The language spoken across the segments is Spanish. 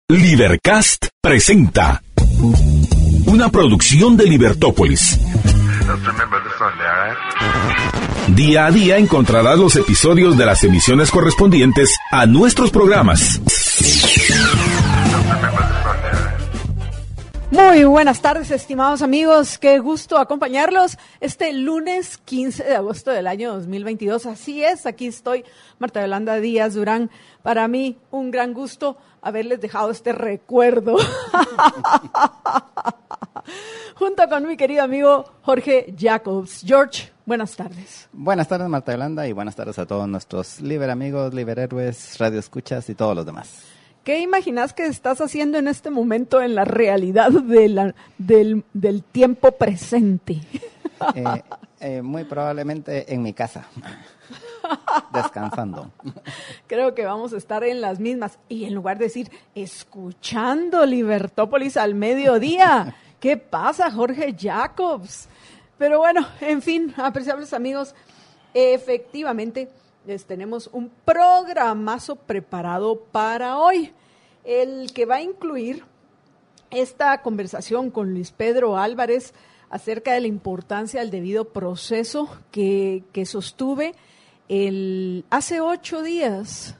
Libercast presenta una producción de Libertópolis. Día a día encontrarás los episodios de las emisiones correspondientes a nuestros programas. Muy buenas tardes, estimados amigos. Qué gusto acompañarlos este lunes 15 de agosto del año 2022. Así es, aquí estoy, Marta Yolanda Díaz Durán. Para mí, un gran gusto haberles dejado este recuerdo. Junto con mi querido amigo Jorge Jacobs. George, buenas tardes. Buenas tardes, Marta Yolanda, y buenas tardes a todos nuestros Liber amigos, Liber héroes, radioescuchas y todos los demás. ¿Qué imaginas que estás haciendo en este momento en la realidad del tiempo presente? Muy probablemente en mi casa, descansando. Creo que vamos a estar en las mismas. Y en lugar de decir, escuchando Libertópolis al mediodía. ¿Qué pasa, Jorge Jacobs? Pero bueno, en fin, apreciables amigos, efectivamente les tenemos un programazo preparado para hoy, el que va a incluir esta conversación con Luis Pedro Álvarez acerca de la importancia del debido proceso que sostuve hace 8 días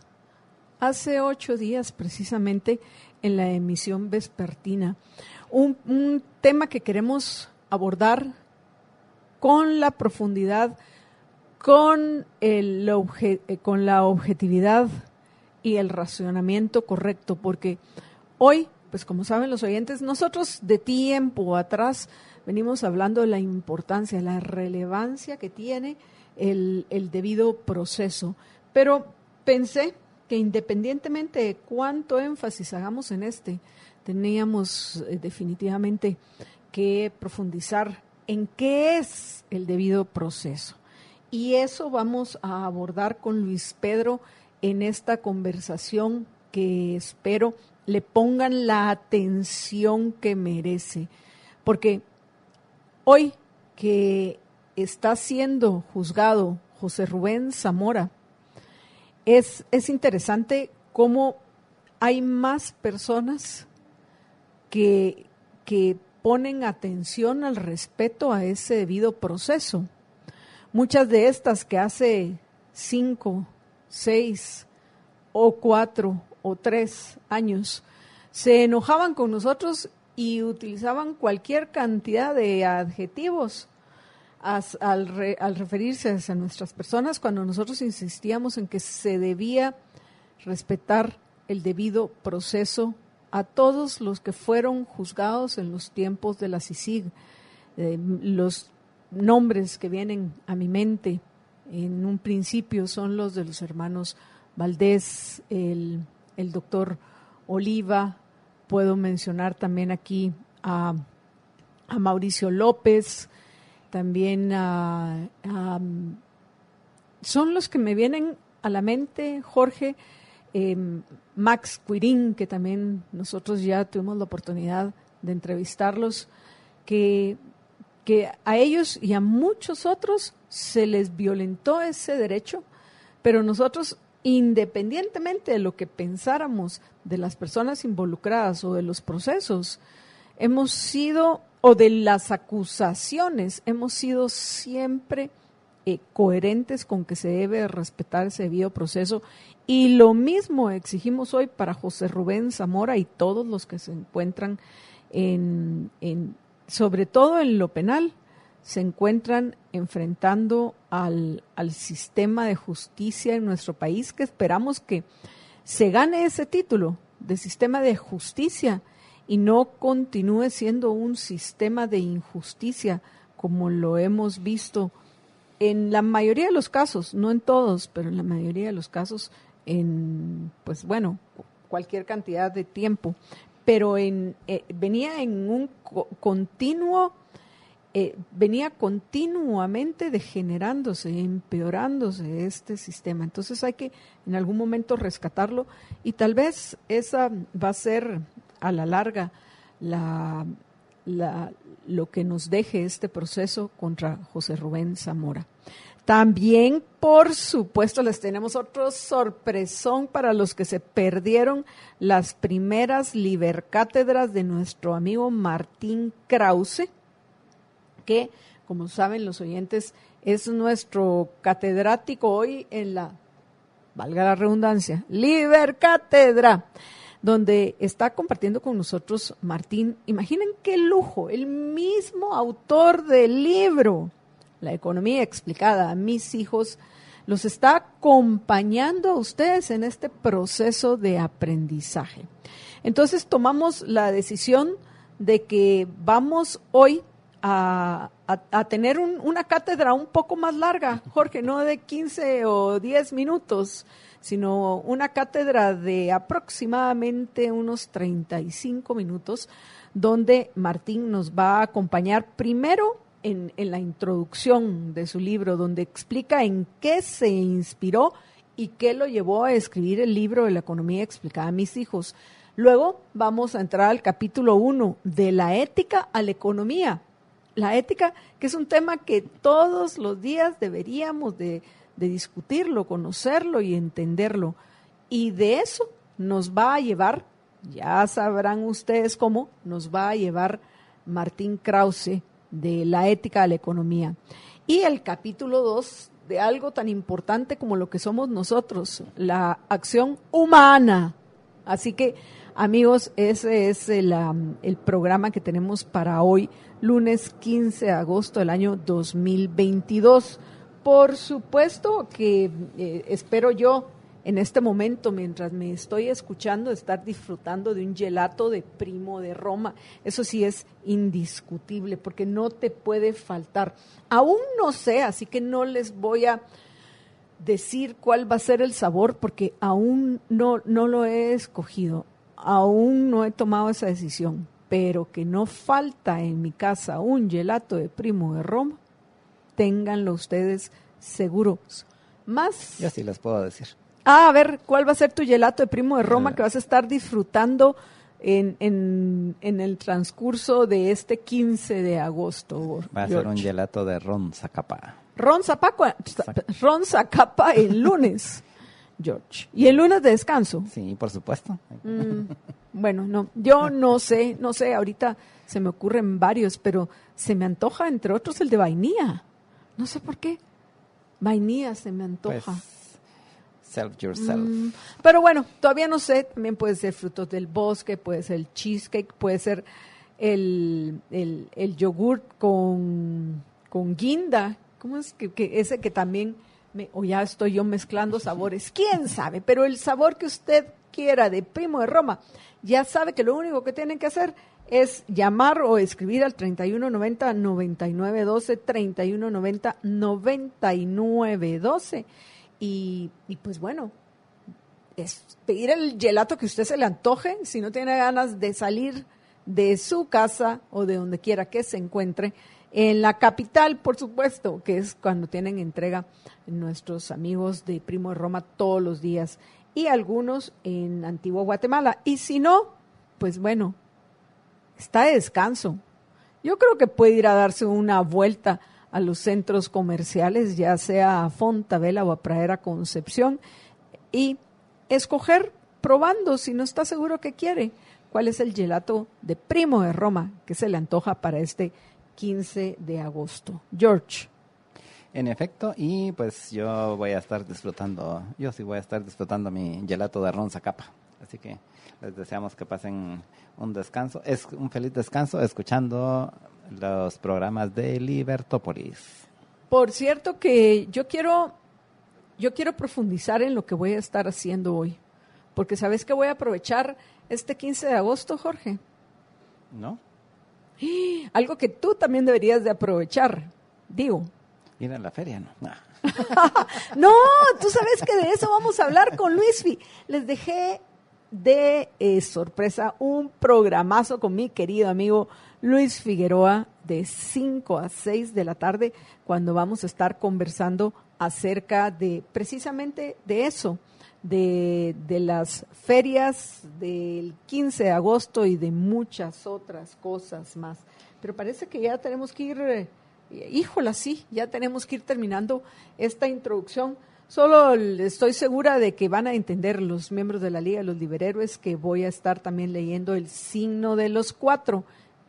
precisamente en la emisión vespertina. Un tema que queremos abordar con la profundidad, con la objetividad y el racionamiento correcto, porque hoy, pues como saben los oyentes, nosotros de tiempo atrás venimos hablando de la importancia, la relevancia que tiene el debido proceso, pero pensé que independientemente de cuánto énfasis hagamos en teníamos definitivamente que profundizar en qué es el debido proceso. Y eso vamos a abordar con Luis Pedro en esta conversación que espero le pongan la atención que merece. Porque hoy que está siendo juzgado José Rubén Zamora, es interesante cómo hay más personas que ponen atención al respeto a ese debido proceso. Muchas de estas que hace 5, 6 o 4 o 3 años se enojaban con nosotros y utilizaban cualquier cantidad de adjetivos al referirse a nuestras personas, cuando nosotros insistíamos en que se debía respetar el debido proceso a todos los que fueron juzgados en los tiempos de la CICIG. Los nombres que vienen a mi mente en un principio son los de los hermanos Valdés, el doctor Oliva. Puedo mencionar también aquí a Mauricio López, también son los que me vienen a la mente, Jorge, Max Quirín, que también nosotros ya tuvimos la oportunidad de entrevistarlos, que a ellos y a muchos otros se les violentó ese derecho, pero nosotros, independientemente de lo que pensáramos de las personas involucradas o de los procesos, hemos sido, o de las acusaciones, hemos sido siempre coherentes con que se debe respetar ese debido proceso, y lo mismo exigimos hoy para José Rubén Zamora y todos los que se encuentran sobre todo en lo penal, se encuentran enfrentando al sistema de justicia en nuestro país, que esperamos que se gane ese título de sistema de justicia y no continúe siendo un sistema de injusticia como lo hemos visto en la mayoría de los casos, no en todos, pero en la mayoría de los casos cualquier cantidad de tiempo. Pero venía en un venía continuamente degenerándose, empeorándose este sistema. Entonces hay que en algún momento rescatarlo, y tal vez esa va a ser a la larga lo que nos deje este proceso contra José Rubén Zamora. También, por supuesto, les tenemos otro sorpresón para los que se perdieron las primeras libercátedras de nuestro amigo Martín Krause, que, como saben los oyentes, es nuestro catedrático hoy en la, valga la redundancia, Libercátedra, donde está compartiendo con nosotros Martín. Imaginen qué lujo, el mismo autor del libro La economía explicada a mis hijos, los está acompañando a ustedes en este proceso de aprendizaje. Entonces tomamos la decisión de que vamos hoy a tener una cátedra un poco más larga, Jorge, no de 15 o 10 minutos, sino una cátedra de aproximadamente unos 35 minutos, donde Martín nos va a acompañar primero en la introducción de su libro, donde explica en qué se inspiró y qué lo llevó a escribir el libro de la economía explicada a mis hijos. Luego vamos a entrar al capítulo 1, de la ética a la economía. La ética, que es un tema que todos los días deberíamos de discutirlo, conocerlo y entenderlo. Y de eso nos va a llevar, ya sabrán ustedes cómo, nos va a llevar Martín Krause, de la ética a la economía. Y el capítulo 2 de algo tan importante como lo que somos nosotros, la acción humana. Así que, amigos, ese es el programa que tenemos para hoy, lunes 15 de agosto del año 2022. Por supuesto que espero yo en este momento, mientras me estoy escuchando, estar disfrutando de un gelato de Primo de Roma. Eso sí es indiscutible, porque no te puede faltar. Aún no sé, así que no les voy a decir cuál va a ser el sabor, porque aún no lo he escogido, aún no he tomado esa decisión, pero que no falta en mi casa un gelato de Primo de Roma, ténganlo ustedes seguros. Más. Yo sí les puedo decir. A ver, ¿cuál va a ser tu gelato de Primo de Roma que vas a estar disfrutando en el transcurso de este 15 de agosto? Va a ser un gelato de ron Zacapa. Ron Zacapa el lunes, George. ¿Y el lunes de descanso? Sí, por supuesto. Bueno, no, yo no sé, ahorita se me ocurren varios, pero se me antoja, entre otros, el de vainilla. No sé por qué. Vainilla se me antoja. Pues, self yourself. Pero bueno, todavía no sé, también puede ser frutos del bosque, puede ser el cheesecake, puede ser el yogurt con guinda. ¿Cómo es que ese que también, o ya estoy yo mezclando sabores? ¿Quién sabe? Pero el sabor que usted quiera de Primo de Roma, ya sabe que lo único que tienen que hacer es llamar o escribir al 3190-9912, 3190-9912. Y pues bueno, es pedir el gelato que usted se le antoje, si no tiene ganas de salir de su casa o de donde quiera que se encuentre, en la capital, por supuesto, que es cuando tienen entrega nuestros amigos de Primo de Roma todos los días, y algunos en Antigua Guatemala. Y si no, pues bueno, está de descanso. Yo creo que puede ir a darse una vuelta a los centros comerciales, ya sea a Fontavela o a Pradera Concepción, y escoger, probando, si no está seguro que quiere, cuál es el gelato de Primo de Roma que se le antoja para este 15 de agosto. George. En efecto, y pues yo sí voy a estar disfrutando mi gelato de ron Zacapa. Así que les deseamos que pasen un feliz descanso escuchando los programas de Libertópolis. Por cierto que yo quiero profundizar en lo que voy a estar haciendo hoy, porque ¿sabes que voy a aprovechar este 15 de agosto, Jorge? ¿No? Algo que tú también deberías de aprovechar, digo. Ir a la feria, ¿no? No, tú sabes que de eso vamos a hablar con Luisfi. Les dejé de sorpresa un programazo con mi querido amigo Luis Figueroa de 5 a 6 de la tarde, cuando vamos a estar conversando acerca de precisamente de eso, de las ferias del 15 de agosto y de muchas otras cosas más. Pero parece que ya tenemos que ir híjola, sí, ya tenemos que ir terminando esta introducción. Solo estoy segura de que van a entender los miembros de la Liga de los Liberhéroes que voy a estar también leyendo el signo de los cuatro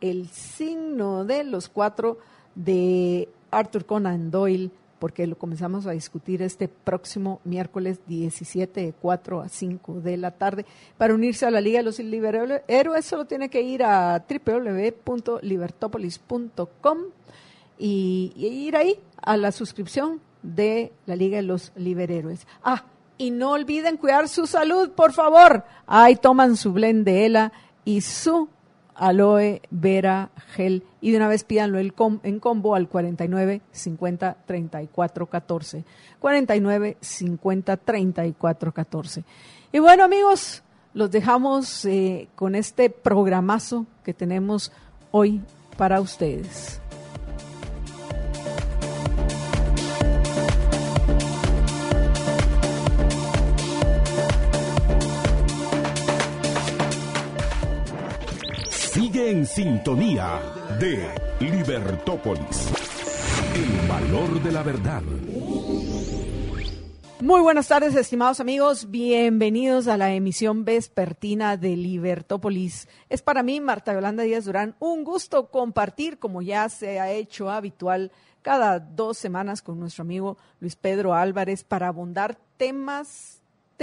de Arthur Conan Doyle, porque lo comenzamos a discutir este próximo miércoles 17 de 4 a 5 de la tarde. Para unirse a la Liga de los Liberhéroes solo tiene que ir a www.libertopolis.com y ir ahí a la suscripción de la Liga de los Liberhéroes. Y no olviden cuidar su salud, por favor. Ahí toman su blend de ELA y su aloe vera gel, y de una vez pídanlo en combo al 49 50 34 14. 49 50 34 14. Y bueno, amigos, los dejamos con este programazo que tenemos hoy para ustedes. Sigue en sintonía de Libertópolis, el valor de la verdad. Muy buenas tardes, estimados amigos. Bienvenidos a la emisión vespertina de Libertópolis. Es para mí, Marta Yolanda Díaz Durán, un gusto compartir, como ya se ha hecho habitual, cada 2 semanas con nuestro amigo Luis Pedro Álvarez para abordar temas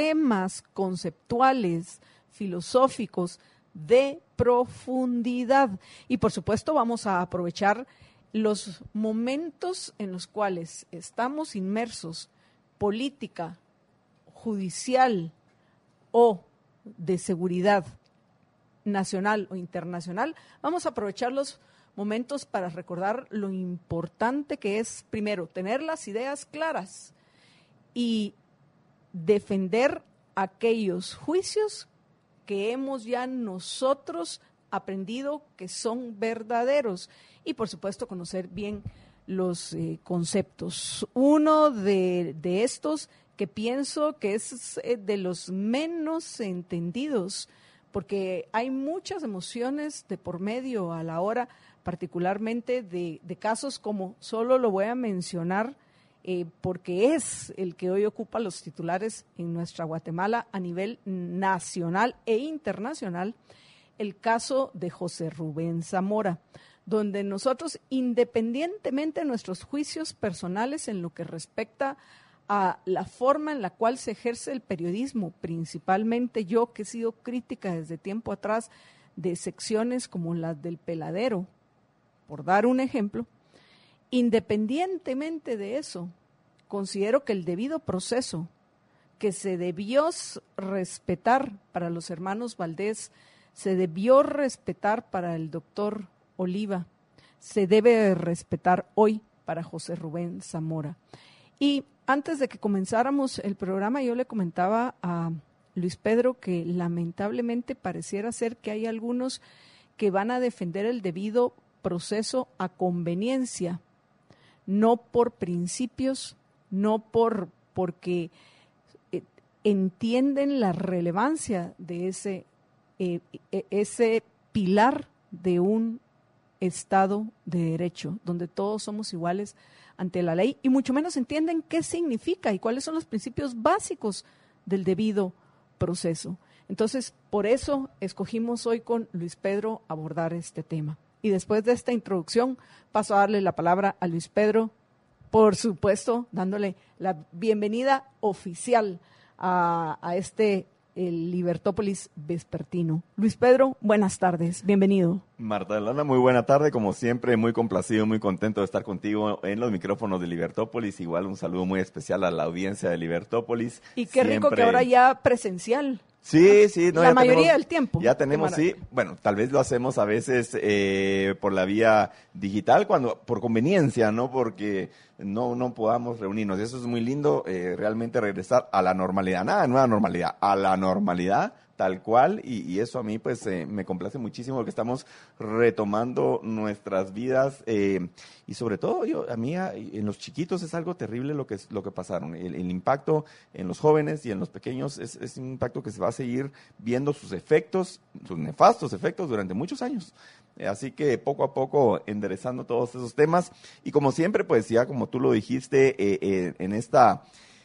conceptuales, filosóficos, de profundidad. Y por supuesto vamos a aprovechar los momentos en los cuales estamos inmersos, política, judicial o de seguridad nacional o internacional. Vamos a aprovechar los momentos para recordar lo importante que es, primero, tener las ideas claras y defender aquellos juicios que hemos ya nosotros aprendido que son verdaderos, y por supuesto conocer bien los conceptos. Uno de estos que pienso que es de los menos entendidos, porque hay muchas emociones de por medio a la hora, particularmente de casos como, solo lo voy a mencionar, porque es el que hoy ocupa los titulares en nuestra Guatemala a nivel nacional e internacional, el caso de José Rubén Zamora, donde nosotros, independientemente de nuestros juicios personales en lo que respecta a la forma en la cual se ejerce el periodismo, principalmente yo que he sido crítica desde tiempo atrás de secciones como las del Peladero, por dar un ejemplo, independientemente de eso, considero que el debido proceso que se debió respetar para los hermanos Valdés, se debió respetar para el doctor Oliva, se debe respetar hoy para José Rubén Zamora. Y antes de que comenzáramos el programa, yo le comentaba a Luis Pedro que lamentablemente pareciera ser que hay algunos que van a defender el debido proceso a conveniencia, no por principios, no porque entienden la relevancia de ese pilar de un Estado de Derecho, donde todos somos iguales ante la ley, y mucho menos entienden qué significa y cuáles son los principios básicos del debido proceso. Entonces, por eso escogimos hoy con Luis Pedro abordar este tema. Y después de esta introducción, paso a darle la palabra a Luis Pedro, por supuesto, dándole la bienvenida oficial a el Libertópolis vespertino. Luis Pedro, buenas tardes, bienvenido. Marta Yolanda, muy buena tarde, como siempre, muy complacido, muy contento de estar contigo en los micrófonos de Libertópolis. Igual un saludo muy especial a la audiencia de Libertópolis. Y qué rico que ahora ya presencial. Sí, sí. No, la mayoría del tiempo. Ya tenemos, sí. Bueno, tal vez lo hacemos a veces por la vía digital, por conveniencia, no porque no podamos reunirnos. Eso es muy lindo, realmente regresar a la normalidad. Nada de nueva normalidad, a la normalidad, tal cual, y eso a mí pues me complace muchísimo porque estamos retomando nuestras vidas y sobre todo a mí en los chiquitos es algo terrible lo que pasaron. El impacto en los jóvenes y en los pequeños es un impacto que se va a seguir viendo sus efectos, sus nefastos efectos durante muchos años. Así que poco a poco enderezando todos esos temas y como siempre pues ya como tú lo dijiste en esta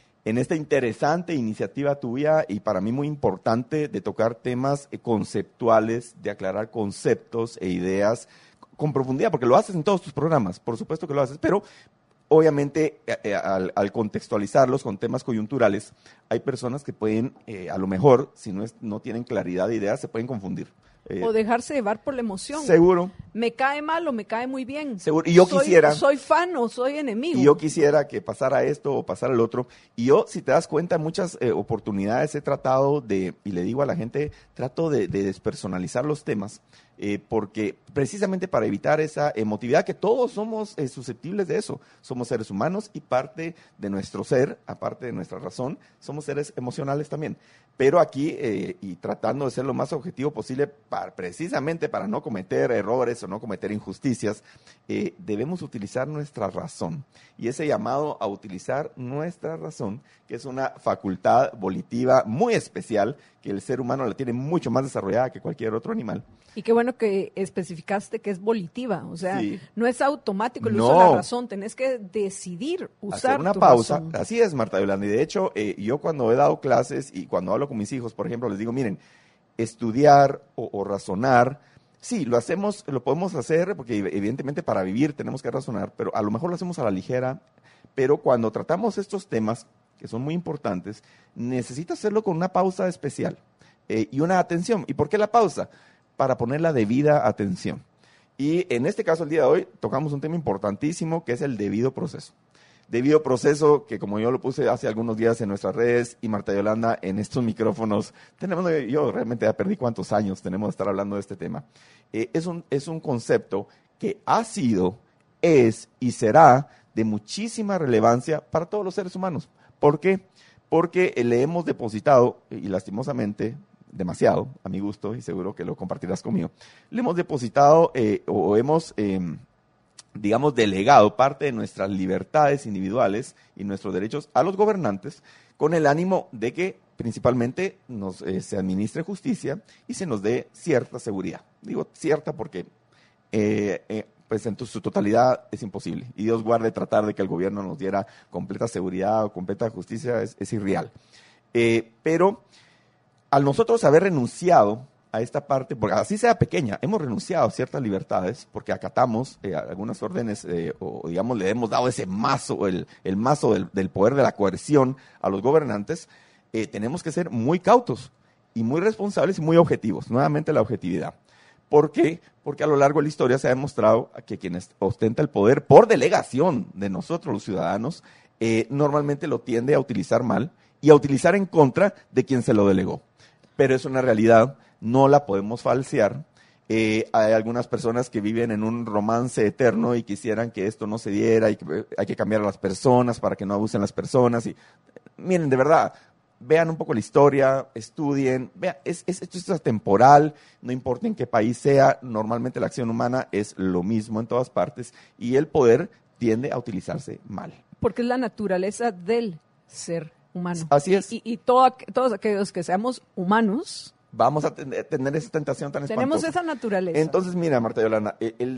interesante iniciativa tuya y para mí muy importante de tocar temas conceptuales, de aclarar conceptos e ideas con profundidad, porque lo haces en todos tus programas, por supuesto que lo haces, pero obviamente al contextualizarlos con temas coyunturales, hay personas que pueden, a lo mejor, si no tienen claridad de ideas, se pueden confundir. O dejarse llevar por la emoción. Seguro. Me cae mal o me cae muy bien. Seguro. Y yo quisiera. Soy fan o soy enemigo. Y yo quisiera que pasara esto o pasara el otro. Y yo, si te das cuenta, muchas oportunidades he tratado y le digo a la gente, trato de despersonalizar los temas, porque precisamente para evitar esa emotividad, que todos somos susceptibles de eso. Somos seres humanos y parte de nuestro ser, aparte de nuestra razón, somos seres emocionales también. Pero aquí, y tratando de ser lo más objetivo posible, precisamente para no cometer errores o no cometer injusticias, debemos utilizar nuestra razón. Y ese llamado a utilizar nuestra razón, que es una facultad volitiva muy especial, que el ser humano la tiene mucho más desarrollada que cualquier otro animal. Y qué bueno que especificaste que es volitiva, o sea, Sí. no es automático el uso de la razón, tenés que decidir usar hacer una tu pausa. razón. Así es, Marta Yolanda. Y de hecho, yo cuando he dado clases y cuando hablo con mis hijos, por ejemplo, les digo, miren, estudiar o razonar, sí, lo podemos hacer, porque evidentemente para vivir tenemos que razonar, pero a lo mejor lo hacemos a la ligera, pero cuando tratamos estos temas, que son muy importantes, necesita hacerlo con una pausa especial y una atención. ¿Y por qué la pausa? Para poner la debida atención. Y en este caso, el día de hoy, tocamos un tema importantísimo, que es el debido proceso. Debido proceso, que como yo lo puse hace algunos días en nuestras redes, y Marta Yolanda en estos micrófonos, yo realmente ya perdí cuántos años tenemos de estar hablando de este tema. Es un concepto que ha sido, es y será de muchísima relevancia para todos los seres humanos. ¿Por qué? Porque le hemos depositado, y lastimosamente, demasiado, a mi gusto, y seguro que lo compartirás conmigo, le hemos depositado o hemos, digamos, delegado parte de nuestras libertades individuales y nuestros derechos a los gobernantes con el ánimo de que principalmente se administre justicia y se nos dé cierta seguridad. Digo cierta porque pues en su totalidad es imposible. Y Dios guarde tratar de que el gobierno nos diera completa seguridad o completa justicia, es irreal. Pero al nosotros haber renunciado a esta parte, porque así sea pequeña, hemos renunciado a ciertas libertades porque acatamos algunas órdenes o digamos le hemos dado ese mazo, el mazo del poder de la coerción a los gobernantes, tenemos que ser muy cautos y muy responsables y muy objetivos. Nuevamente la objetividad. ¿Por qué? Porque a lo largo de la historia se ha demostrado que quien ostenta el poder por delegación de nosotros los ciudadanos, normalmente lo tiende a utilizar mal y a utilizar en contra de quien se lo delegó. Pero es una realidad, no la podemos falsear. Hay algunas personas que viven en un romance eterno y quisieran que esto no se diera y que hay que cambiar a las personas para que no abusen las personas. Y miren, de verdad, vean un poco la historia, estudien, vean, esto es atemporal, no importa en qué país sea, normalmente la acción humana es lo mismo en todas partes y el poder tiende a utilizarse mal. Porque es la naturaleza del ser humano. Así es. Y todos aquellos que seamos humanos, vamos a tener esa tentación tan espantosa. tenemos esa naturaleza. Entonces, mira, Marta Yolanda,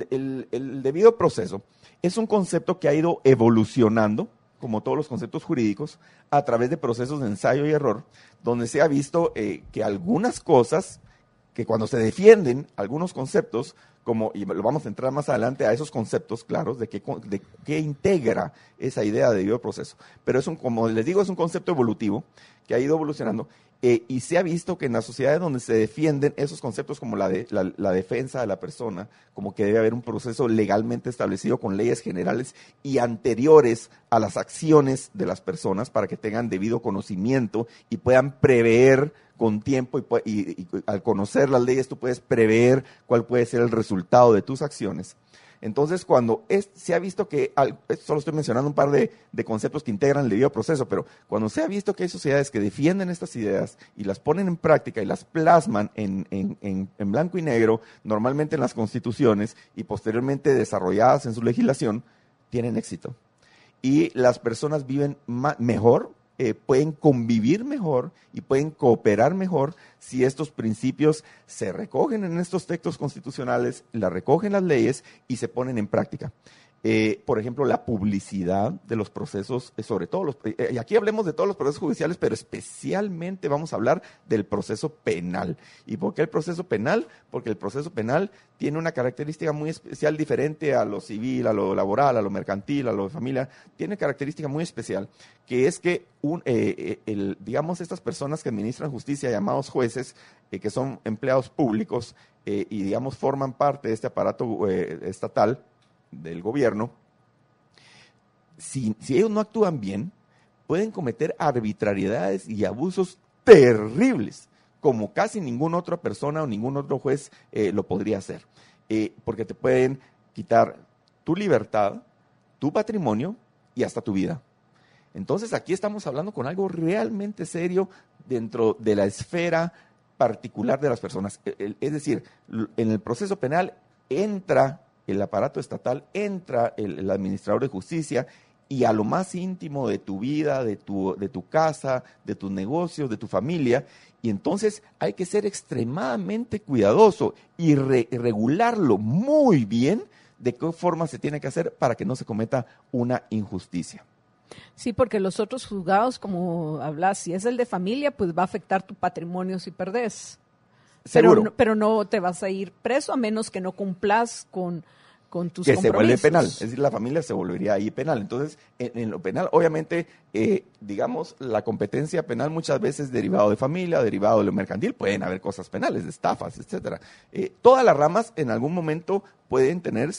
el debido proceso es un concepto que ha ido evolucionando, como todos los conceptos jurídicos, a través de procesos de ensayo y error, donde se ha visto que algunas cosas, que cuando se defienden algunos conceptos, y lo vamos a entrar más adelante a esos conceptos claros de qué integra esa idea de debido proceso. Pero como les digo, es un concepto evolutivo que ha ido evolucionando y se ha visto que en las sociedades donde se defienden esos conceptos como la defensa de la persona, como que debe haber un proceso legalmente establecido con leyes generales y anteriores a las acciones de las personas para que tengan debido conocimiento y puedan prever con tiempo y al conocer las leyes tú puedes prever cuál puede ser el resultado de tus acciones. Entonces, cuando se ha visto que, solo estoy mencionando un par de conceptos que integran el debido proceso, pero cuando se ha visto que hay sociedades que defienden estas ideas y las ponen en práctica y las plasman en blanco y negro, normalmente en las constituciones y posteriormente desarrolladas en su legislación, tienen éxito. Y las personas viven mejor, pueden convivir mejor y pueden cooperar mejor si estos principios se recogen en estos textos constitucionales, las recogen las leyes y se ponen en práctica. Por ejemplo, la publicidad de los procesos, sobre todo y aquí hablemos de todos los procesos judiciales, pero especialmente vamos a hablar del proceso penal. ¿Y por qué el proceso penal? Porque el proceso penal tiene una característica muy especial, diferente a lo civil, a lo laboral, a lo mercantil, a lo de familia. Tiene característica muy especial, que es que digamos, estas personas que administran justicia, llamados jueces, que son empleados públicos y digamos forman parte de este aparato estatal, del gobierno, si ellos no actúan bien, pueden cometer arbitrariedades y abusos terribles, como casi ninguna otra persona o ningún otro juez lo podría hacer, porque te pueden quitar tu libertad, tu patrimonio y hasta tu vida. Entonces aquí estamos hablando con algo realmente serio dentro de la esfera particular de las personas. Es decir, en el proceso penal entra el aparato estatal, entra el administrador de justicia y a lo más íntimo de tu vida, de tu casa, de tus negocios, de tu familia, y entonces hay que ser extremadamente cuidadoso y regularlo muy bien de qué forma se tiene que hacer para que no se cometa una injusticia. Sí, porque los otros juzgados, como hablas, si es el de familia, pues va a afectar tu patrimonio si perdés. Pero no te vas a ir preso a menos que no cumplas con tus que compromisos. Se vuelve penal, es decir, la familia se volvería ahí penal. Entonces, en lo penal, obviamente, digamos, la competencia penal muchas veces derivado de familia, derivado de lo mercantil, pueden haber cosas penales, de estafas, etcétera. Todas las ramas en algún momento pueden tener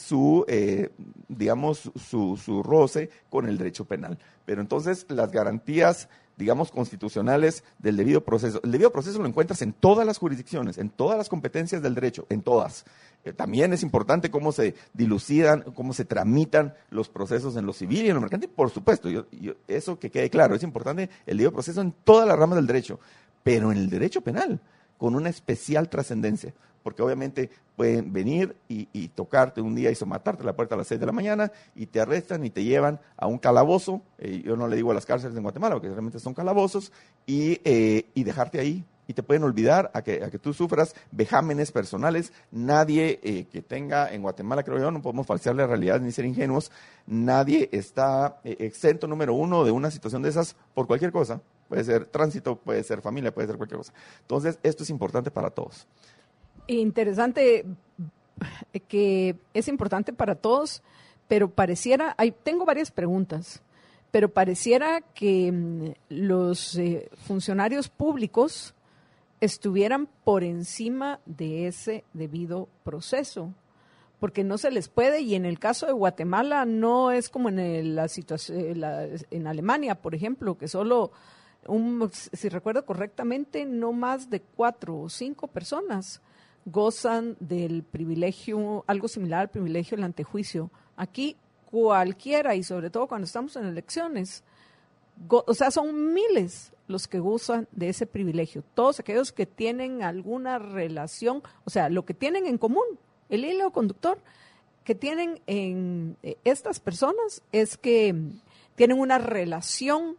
digamos, su roce con el derecho penal. Pero entonces, las garantías, digamos, constitucionales del debido proceso. El debido proceso lo encuentras en todas las jurisdicciones, en todas las competencias del derecho, en todas. También es importante cómo se dilucidan, cómo se tramitan los procesos en lo civil y en lo mercantil, por supuesto. Eso que quede claro, es importante el debido proceso en todas las ramas del derecho, pero en el derecho penal, con una especial trascendencia. Porque obviamente pueden venir y tocarte un día y matarte a la puerta a las 6 de la mañana y te arrestan y te llevan a un calabozo, yo no le digo a las cárceles en Guatemala, porque realmente son calabozos, y dejarte ahí. Y te pueden olvidar a que tú sufras vejámenes personales. Nadie que tenga en Guatemala, creo yo, no podemos falsear la realidad ni ser ingenuos, nadie está exento, número uno, de una situación de esas por cualquier cosa. Puede ser tránsito, puede ser familia, puede ser cualquier cosa. Entonces, esto es importante para todos. Interesante que es importante para todos, pero pareciera, tengo varias preguntas, pero pareciera que los funcionarios públicos estuvieran por encima de ese debido proceso, porque no se les puede, y en el caso de Guatemala no es como en la situación en Alemania, por ejemplo, que solo si recuerdo correctamente, no más de 4 o 5 personas gozan del privilegio, algo similar al privilegio del antejuicio. Aquí cualquiera, y sobre todo cuando estamos en elecciones, o sea, son miles los que gozan de ese privilegio. Todos aquellos que tienen alguna relación, o sea, lo que tienen en común, el hilo conductor que tienen en estas personas es que tienen una relación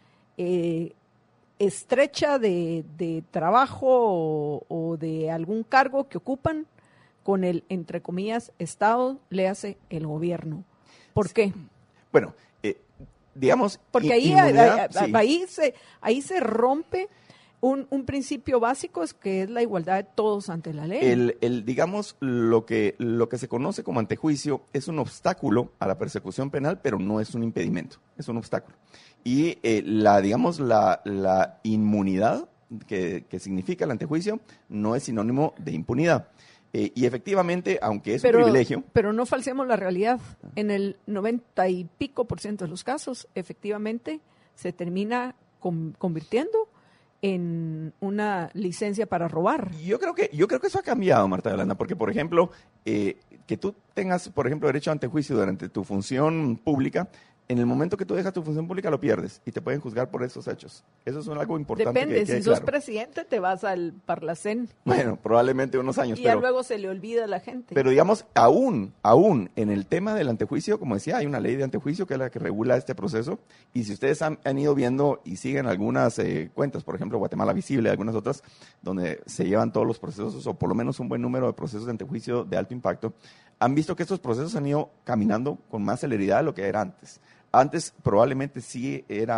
estrecha de trabajo o de algún cargo que ocupan con el, entre comillas, Estado, léase el gobierno. ¿Por qué? Bueno, digamos... Porque ahí se rompe un principio básico, es que es la igualdad de todos ante la ley. Digamos, lo que se conoce como antejuicio es un obstáculo a la persecución penal, pero no es un impedimento, es un obstáculo. Y la inmunidad que significa el antejuicio no es sinónimo de impunidad. Y efectivamente, aunque es un privilegio... Pero no falseemos la realidad. En el 90 y pico % de los casos, efectivamente, se termina convirtiendo en una licencia para robar. Yo creo que eso ha cambiado, Marta Yolanda, porque, por ejemplo, que tú tengas, por ejemplo, derecho a antejuicio durante tu función pública, en el momento que tú dejas tu función pública lo pierdes y te pueden juzgar por esos hechos. Eso es algo importante. Depende, que si sos claro. presidente te vas al Parlacén. Bueno, probablemente unos años. Y pero, ya luego se le olvida a la gente. Pero digamos, aún en el tema del antejuicio, como decía, hay una ley de antejuicio que es la que regula este proceso. Y si ustedes han ido viendo y siguen algunas cuentas, por ejemplo, Guatemala Visible y algunas otras, donde se llevan todos los procesos, o por lo menos un buen número de procesos de antejuicio de alto impacto, han visto que estos procesos han ido caminando con más celeridad de lo que era antes. Antes probablemente sí era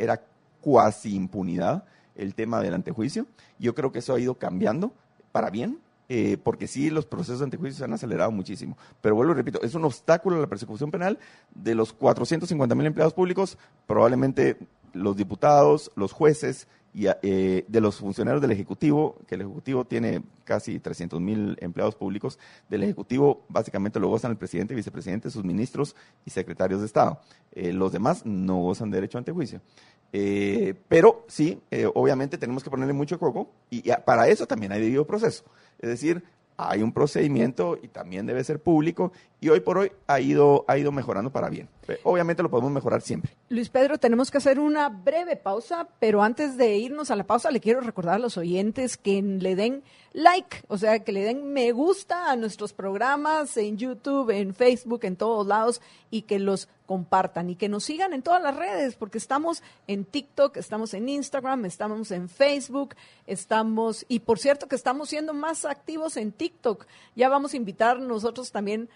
cuasi impunidad el tema del antejuicio. Yo creo que eso ha ido cambiando para bien, porque sí los procesos de antejuicio se han acelerado muchísimo. Pero vuelvo y repito, es un obstáculo a la persecución penal. De los 450,000 empleados públicos, probablemente los diputados, los jueces y de los funcionarios del Ejecutivo, que el Ejecutivo tiene casi 300,000 empleados públicos, del Ejecutivo básicamente lo gozan el presidente, vicepresidente, sus ministros y secretarios de Estado. Los demás no gozan de derecho a antejuicio. Pero sí, obviamente tenemos que ponerle mucho coco y para eso también hay debido proceso. Es decir, hay un procedimiento y también debe ser público y hoy por hoy ha ido mejorando para bien. Obviamente lo podemos mejorar siempre. Luis Pedro, tenemos que hacer una breve pausa, pero antes de irnos a la pausa le quiero recordar a los oyentes que le den like, o sea, que le den me gusta a nuestros programas en YouTube, en Facebook, en todos lados y que los compartan y que nos sigan en todas las redes, porque estamos en TikTok, estamos en Instagram, estamos en Facebook, y por cierto que estamos siendo más activos en TikTok. Ya vamos a invitar nosotros también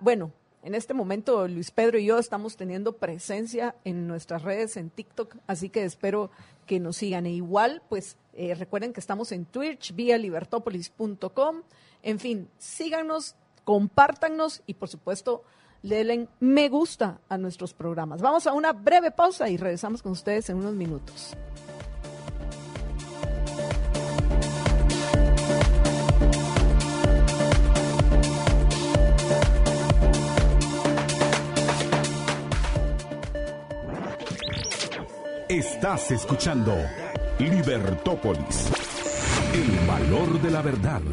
en este momento Luis Pedro y yo estamos teniendo presencia en nuestras redes en TikTok, así que espero que nos sigan. E igual, pues recuerden que estamos en Twitch, vía libertopolis.com. En fin, síganos, compártanos y por supuesto denle me gusta a nuestros programas. Vamos a una breve pausa y regresamos con ustedes en unos minutos. Estás escuchando Libertópolis, el valor de la verdad.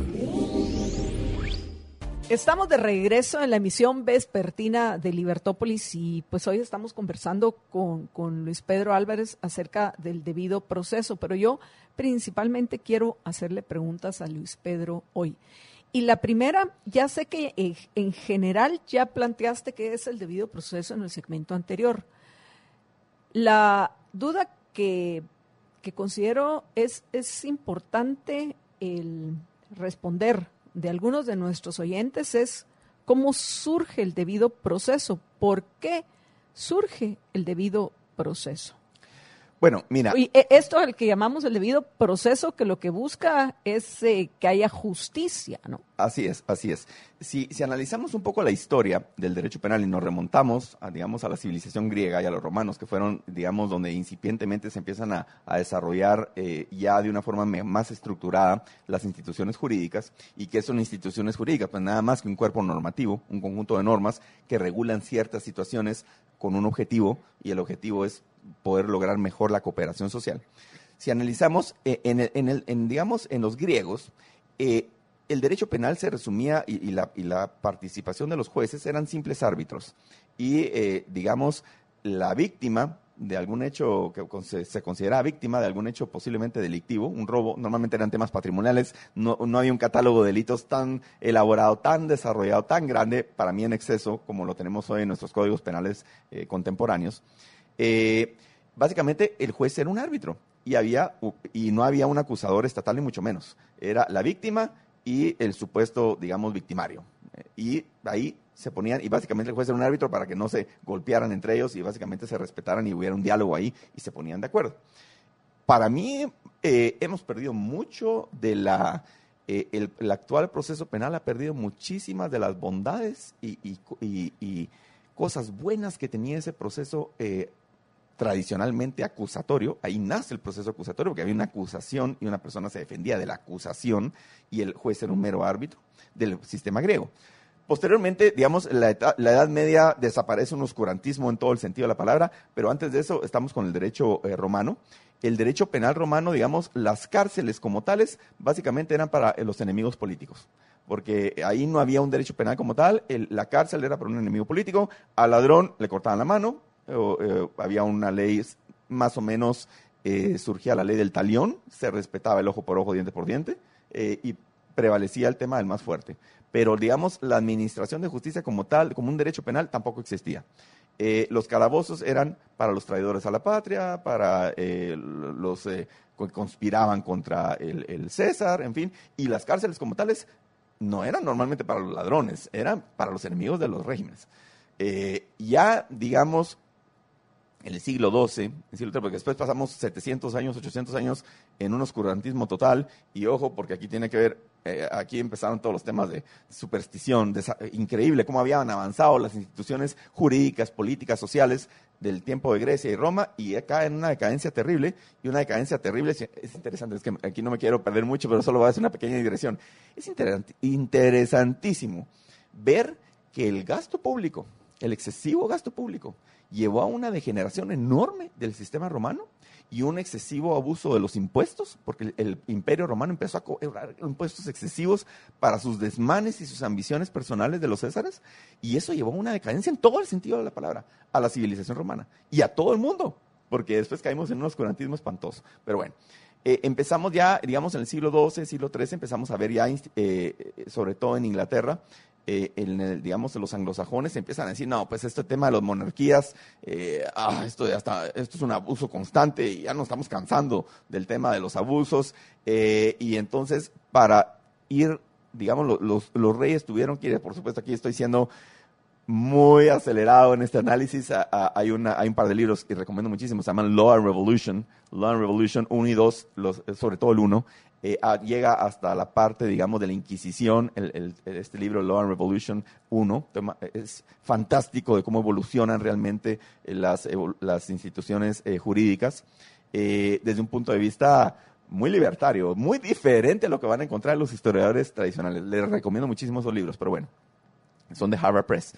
Estamos de regreso en la emisión vespertina de Libertópolis y pues hoy estamos conversando con Luis Pedro Álvarez acerca del debido proceso, pero yo principalmente quiero hacerle preguntas a Luis Pedro hoy. Y la primera, ya sé que en general ya planteaste qué es el debido proceso en el segmento anterior. La duda que considero es importante el responder de algunos de nuestros oyentes es cómo surge el debido proceso, por qué surge el debido proceso. Bueno, mira. Y esto es el que llamamos el debido proceso, que lo que busca es que haya justicia, ¿no? Así es, así es. Si analizamos un poco la historia del derecho penal y nos remontamos, a la civilización griega y a los romanos, que fueron, digamos, donde incipientemente se empiezan a desarrollar ya de una forma más estructurada las instituciones jurídicas. ¿Y qué son instituciones jurídicas? Pues nada más que un cuerpo normativo, un conjunto de normas que regulan ciertas situaciones con un objetivo, y el objetivo es poder lograr mejor la cooperación social. Si analizamos en los griegos, el derecho penal se resumía y la participación de los jueces eran simples árbitros y la víctima de algún hecho que se consideraba víctima de algún hecho posiblemente delictivo, un robo, normalmente eran temas patrimoniales, no había un catálogo de delitos tan elaborado, tan desarrollado, tan grande, para mí en exceso, como lo tenemos hoy en nuestros códigos penales contemporáneos. Básicamente el juez era un árbitro y no había un acusador estatal ni mucho menos. Era la víctima y el supuesto, victimario. Y ahí se ponían, y básicamente el juez era un árbitro para que no se golpearan entre ellos y básicamente se respetaran y hubiera un diálogo ahí y se ponían de acuerdo. Para mí hemos perdido mucho de el actual proceso penal ha perdido muchísimas de las bondades y cosas buenas que tenía ese proceso tradicionalmente acusatorio. Ahí nace el proceso acusatorio, porque había una acusación y una persona se defendía de la acusación y el juez era un mero árbitro del sistema griego. Posteriormente, digamos, la Edad Media desaparece un oscurantismo en todo el sentido de la palabra, pero antes de eso estamos con el derecho romano. El derecho penal romano, digamos, las cárceles como tales, básicamente eran para los enemigos políticos, porque ahí no había un derecho penal como tal, la cárcel era para un enemigo político, al ladrón le cortaban la mano, había una ley más o menos, surgía la ley del talión, se respetaba el ojo por ojo, diente por diente, y prevalecía el tema del más fuerte. Pero, digamos, la administración de justicia como tal, como un derecho penal, tampoco existía. Los calabozos eran para los traidores a la patria, para los que conspiraban contra el César, en fin, y las cárceles como tales no eran normalmente para los ladrones, eran para los enemigos de los regímenes. Ya, digamos, en el siglo XII, en el siglo XIII, porque después pasamos 700 años, 800 años en un oscurantismo total, y ojo, porque aquí tiene que ver, aquí empezaron todos los temas de superstición, increíble cómo habían avanzado las instituciones jurídicas, políticas, sociales del tiempo de Grecia y Roma, y acá en una decadencia terrible, y una decadencia terrible, es interesante, es que aquí no me quiero perder mucho, pero solo voy a hacer una pequeña digresión. Es interesantísimo ver que el gasto público, el excesivo gasto público, llevó a una degeneración enorme del sistema romano y un excesivo abuso de los impuestos, porque el Imperio Romano empezó a cobrar impuestos excesivos para sus desmanes y sus ambiciones personales de los césares, y eso llevó a una decadencia en todo el sentido de la palabra, a la civilización romana y a todo el mundo, porque después caímos en un oscurantismo espantoso. Pero bueno, empezamos ya, digamos, en el siglo XII, siglo XIII, empezamos a ver ya, sobre todo en Inglaterra, digamos, los anglosajones empiezan a decir, no, pues este tema de las monarquías, esto es un abuso constante y ya nos estamos cansando del tema de los abusos, y entonces para ir, digamos, los reyes tuvieron que ir, por supuesto aquí estoy siendo muy acelerado en este análisis, hay un par de libros que recomiendo muchísimo, se llaman Law and Revolution 1 y 2, sobre todo el 1, llega hasta la parte, digamos, de la Inquisición, este libro Law and Revolution 1, es fantástico de cómo evolucionan realmente las instituciones jurídicas, desde un punto de vista muy libertario, muy diferente a lo que van a encontrar en los historiadores tradicionales. Les recomiendo muchísimo esos libros, pero bueno, son de Harvard Press.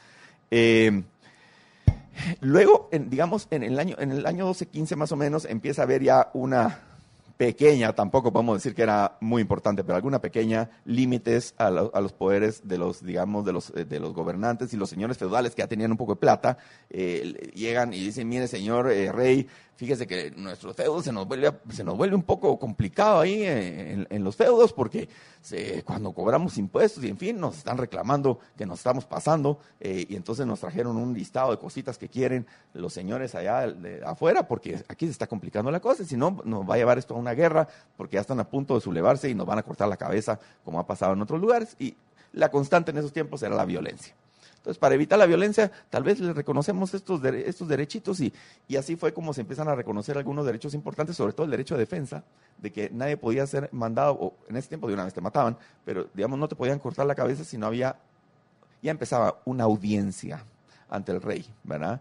Luego, digamos, en el año 1215 más o menos, empieza a haber ya una pequeña, tampoco podemos decir que era muy importante, pero alguna pequeña límites a los poderes de los, digamos, de los gobernantes y los señores feudales que ya tenían un poco de plata, llegan y dicen, mire señor rey, fíjese que nuestro feudo se nos vuelve un poco complicado ahí en los feudos, porque cuando cobramos impuestos y en fin, nos están reclamando que nos estamos pasando, y entonces nos trajeron un listado de cositas que quieren los señores allá de afuera, porque aquí se está complicando la cosa, y si no, nos va a llevar esto a una guerra, porque ya están a punto de sublevarse y nos van a cortar la cabeza, como ha pasado en otros lugares, y la constante en esos tiempos era la violencia. Entonces, para evitar la violencia, tal vez le reconocemos estos derechitos, y así fue como se empiezan a reconocer algunos derechos importantes, sobre todo el derecho de defensa, de que nadie podía ser mandado, o en ese tiempo de una vez te mataban, pero digamos no te podían cortar la cabeza si no había, ya empezaba una audiencia ante el rey, ¿verdad?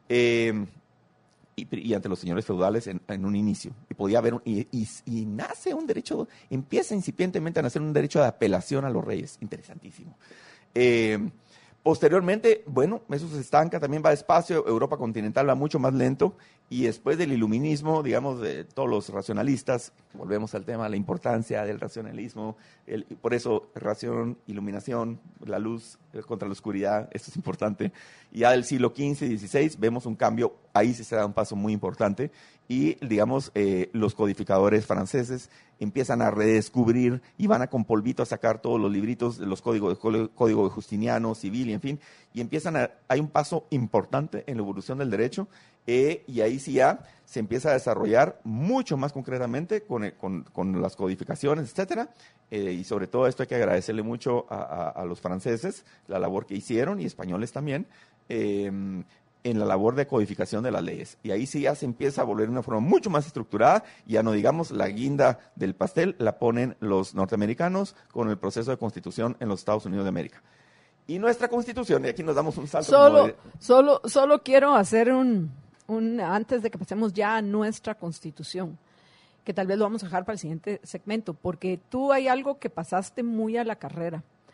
Y ante los señores feudales en un inicio. Y podía haber, y nace un derecho, empieza incipientemente a nacer un derecho de apelación a los reyes, interesantísimo. Posteriormente, bueno, eso se estanca, también va despacio, Europa continental va mucho más lento, y después del iluminismo, digamos, de todos los racionalistas, volvemos al tema, la importancia del racionalismo, por eso ración, iluminación, la luz contra la oscuridad, esto es importante. Y ya del siglo XV y XVI vemos un cambio, ahí sí se da un paso muy importante, y digamos, los codificadores franceses empiezan a redescubrir y van a con polvito a sacar todos los libritos, los código de Justiniano, civil y en fin, y hay un paso importante en la evolución del derecho, y ahí sí ya se empieza a desarrollar mucho más concretamente con las codificaciones, etcétera, y sobre todo esto hay que agradecerle mucho a los franceses, la labor que hicieron, y españoles también, en la labor de codificación de las leyes. Y ahí sí ya se empieza a volver de una forma mucho más estructurada, y ya no digamos la guinda del pastel la ponen los norteamericanos con el proceso de constitución en los Estados Unidos de América. Y nuestra constitución, y aquí nos damos un salto. Solo quiero hacer antes de que pasemos ya a nuestra constitución, que tal vez lo vamos a dejar para el siguiente segmento, porque tú hay algo que pasaste muy a la carrera,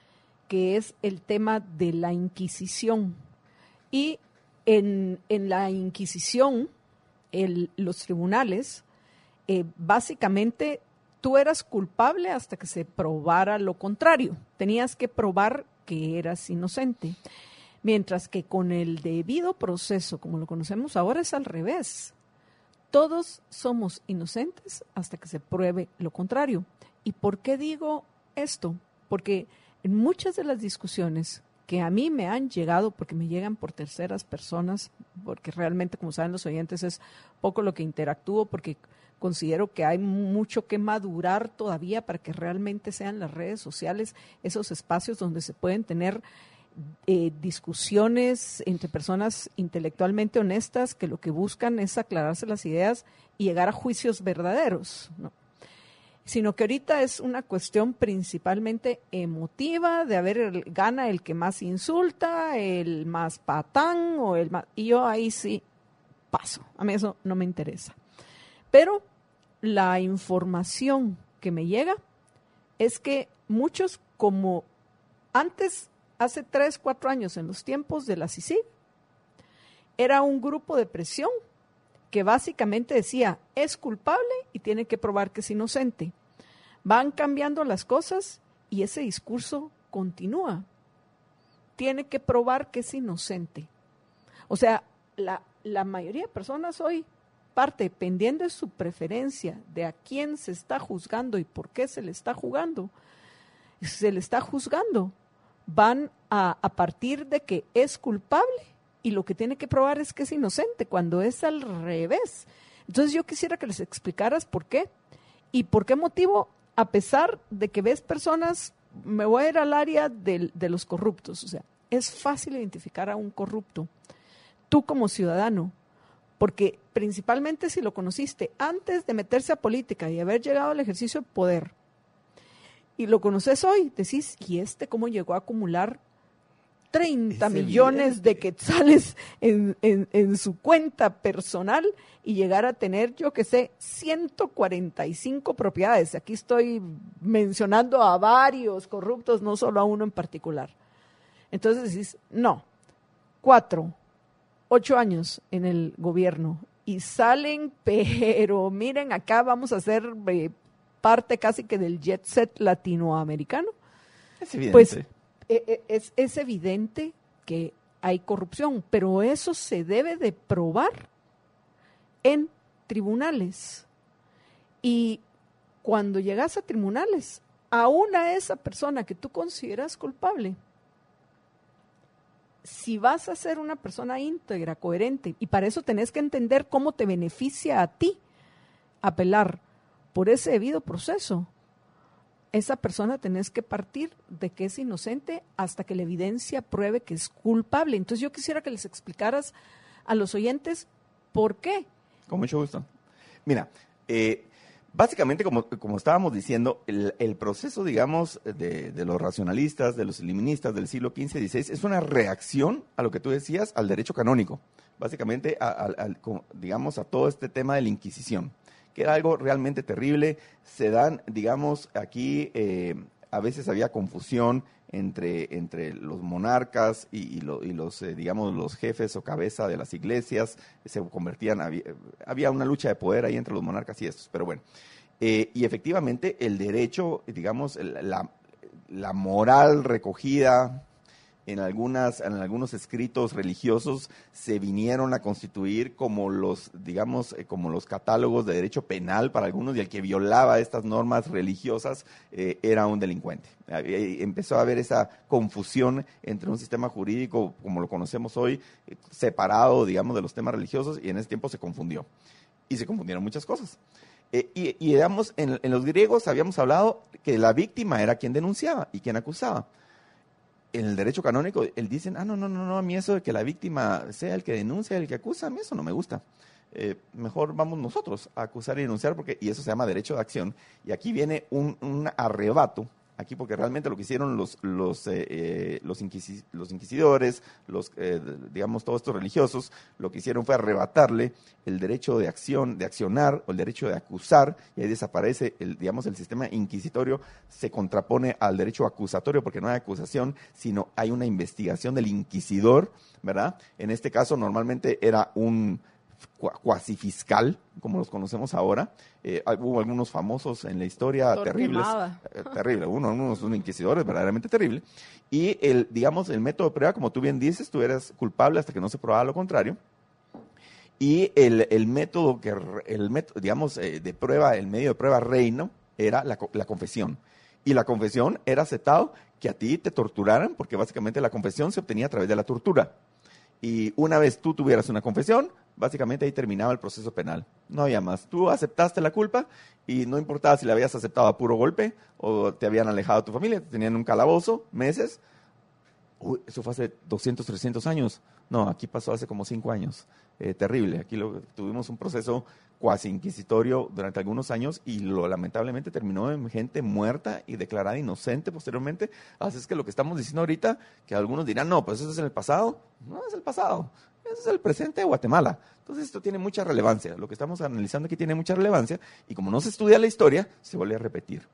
que es el tema de la Inquisición. Y en la Inquisición, los tribunales, básicamente tú eras culpable hasta que se probara lo contrario. Tenías que probar que eras inocente. Mientras que con el debido proceso, como lo conocemos ahora, es al revés. Todos somos inocentes hasta que se pruebe lo contrario. ¿Y por qué digo esto? Porque en muchas de las discusiones que a mí me han llegado, porque me llegan por terceras personas, porque realmente, como saben los oyentes, es poco lo que interactúo, porque considero que hay mucho que madurar todavía para que realmente sean las redes sociales esos espacios donde se pueden tener discusiones entre personas intelectualmente honestas que lo que buscan es aclararse las ideas y llegar a juicios verdaderos, ¿no? Sino que ahorita es una cuestión principalmente emotiva, de gana el que más insulta, el más patán, y yo ahí sí paso, a mí eso no me interesa. Pero la información que me llega es que muchos, como antes, hace 3, 4 años, en los tiempos de la CICIG, era un grupo de presión que básicamente decía, es culpable y tiene que probar que es inocente. Van cambiando las cosas y ese discurso continúa. Tiene que probar que es inocente. O sea, la mayoría de personas hoy parte, dependiendo de su preferencia, de a quién se está juzgando y por qué se le está juzgando, van a partir de que es culpable y lo que tiene que probar es que es inocente, cuando es al revés. Entonces yo quisiera que les explicaras por qué y por qué motivo, a pesar de que ves personas, me voy a ir al área de los corruptos. O sea, es fácil identificar a un corrupto, tú como ciudadano, porque principalmente si lo conociste antes de meterse a política y haber llegado al ejercicio de poder, y lo conoces hoy, decís, ¿y cómo llegó a acumular 30 millones de quetzales en su cuenta personal y llegar a tener, yo qué sé, 145 propiedades? Aquí estoy mencionando a varios corruptos, no solo a uno en particular. Entonces decís, no, 4, 8 años en el gobierno y salen, pero miren, acá vamos a hacer parte casi que del jet set latinoamericano. Es evidente. Pues es evidente que hay corrupción, pero eso se debe de probar en tribunales. Y cuando llegas a tribunales, aún a esa persona que tú consideras culpable, si vas a ser una persona íntegra, coherente, y para eso tenés que entender cómo te beneficia a ti apelar por ese debido proceso, esa persona tenés que partir de que es inocente hasta que la evidencia pruebe que es culpable. Entonces yo quisiera que les explicaras a los oyentes por qué. Con mucho gusto. Mira, básicamente, como estábamos diciendo, el proceso, digamos, de los racionalistas, de los iluministas del siglo XV-XVI, es una reacción a lo que tú decías, al derecho canónico. Básicamente, digamos, a todo este tema de la Inquisición, que era algo realmente terrible. Se dan, digamos, aquí a veces había confusión entre los monarcas y los digamos, los jefes o cabeza de las iglesias. Se convertían, había una lucha de poder ahí entre los monarcas y estos, pero bueno. Y efectivamente el derecho, digamos, la moral recogida en algunos escritos religiosos se vinieron a constituir como los, digamos, como los catálogos de derecho penal para algunos, y el que violaba estas normas religiosas era un delincuente. Empezó a haber esa confusión entre un sistema jurídico, como lo conocemos hoy, separado, digamos, de los temas religiosos, y en ese tiempo se confundió. Y se confundieron muchas cosas. Y digamos, en los griegos habíamos hablado que la víctima era quien denunciaba y quien acusaba. En el derecho canónico, él dicen, no, a mí eso de que la víctima sea el que denuncia, el que acusa, a mí eso no me gusta. Mejor vamos nosotros a acusar y denunciar, y eso se llama derecho de acción. Y aquí viene un arrebato aquí porque realmente lo que hicieron los inquisidores, digamos, todos estos religiosos, lo que hicieron fue arrebatarle el derecho de acción, de accionar, o el derecho de acusar, y ahí desaparece, digamos, el sistema inquisitorio se contrapone al derecho acusatorio, porque no hay acusación, sino hay una investigación del inquisidor, ¿verdad? En este caso, normalmente era un cuasi fiscal, como los conocemos ahora. Hubo algunos famosos en la historia terribles, terrible, unos inquisidores verdaderamente terrible. Y digamos, el método de prueba, como tú bien dices, tú eras culpable hasta que no se probaba lo contrario. Y el método digamos, de prueba, el medio de prueba reino, era la confesión. Y la confesión era aceptado que a ti te torturaran, porque básicamente la confesión se obtenía a través de la tortura. Y una vez tú tuvieras una confesión, básicamente ahí terminaba el proceso penal. No había más. Tú aceptaste la culpa y no importaba si la habías aceptado a puro golpe o te habían alejado de tu familia, te tenían en un calabozo, meses. Uy, eso fue hace 200, 300 años. No, aquí pasó hace como 5 años. Terrible. Aquí tuvimos un proceso cuasi inquisitorio durante algunos años y lamentablemente terminó en gente muerta y declarada inocente posteriormente. Así es que lo que estamos diciendo ahorita, que algunos dirán, no, pues eso es en el pasado. No es el pasado, eso es el presente de Guatemala. Entonces esto tiene mucha relevancia. Lo que estamos analizando aquí tiene mucha relevancia y como no se estudia la historia, se vuelve a repetir.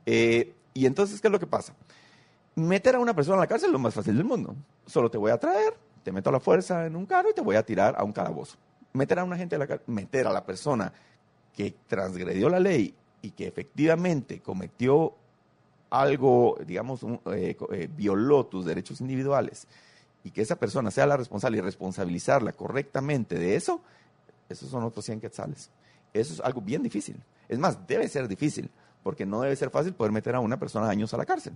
Y entonces, ¿qué es lo que pasa? Meter a una persona a la cárcel es lo más fácil del mundo. Solo te voy a traer, te meto a la fuerza en un carro y te voy a tirar a un calabozo. Meter a una gente a la cárcel, meter a la persona que transgredió la ley y que efectivamente cometió algo, digamos, violó tus derechos individuales y que esa persona sea la responsable y responsabilizarla correctamente de eso, esos son otros 100 quetzales. Eso es algo bien difícil. Es más, debe ser difícil, porque no debe ser fácil poder meter a una persona años a la cárcel.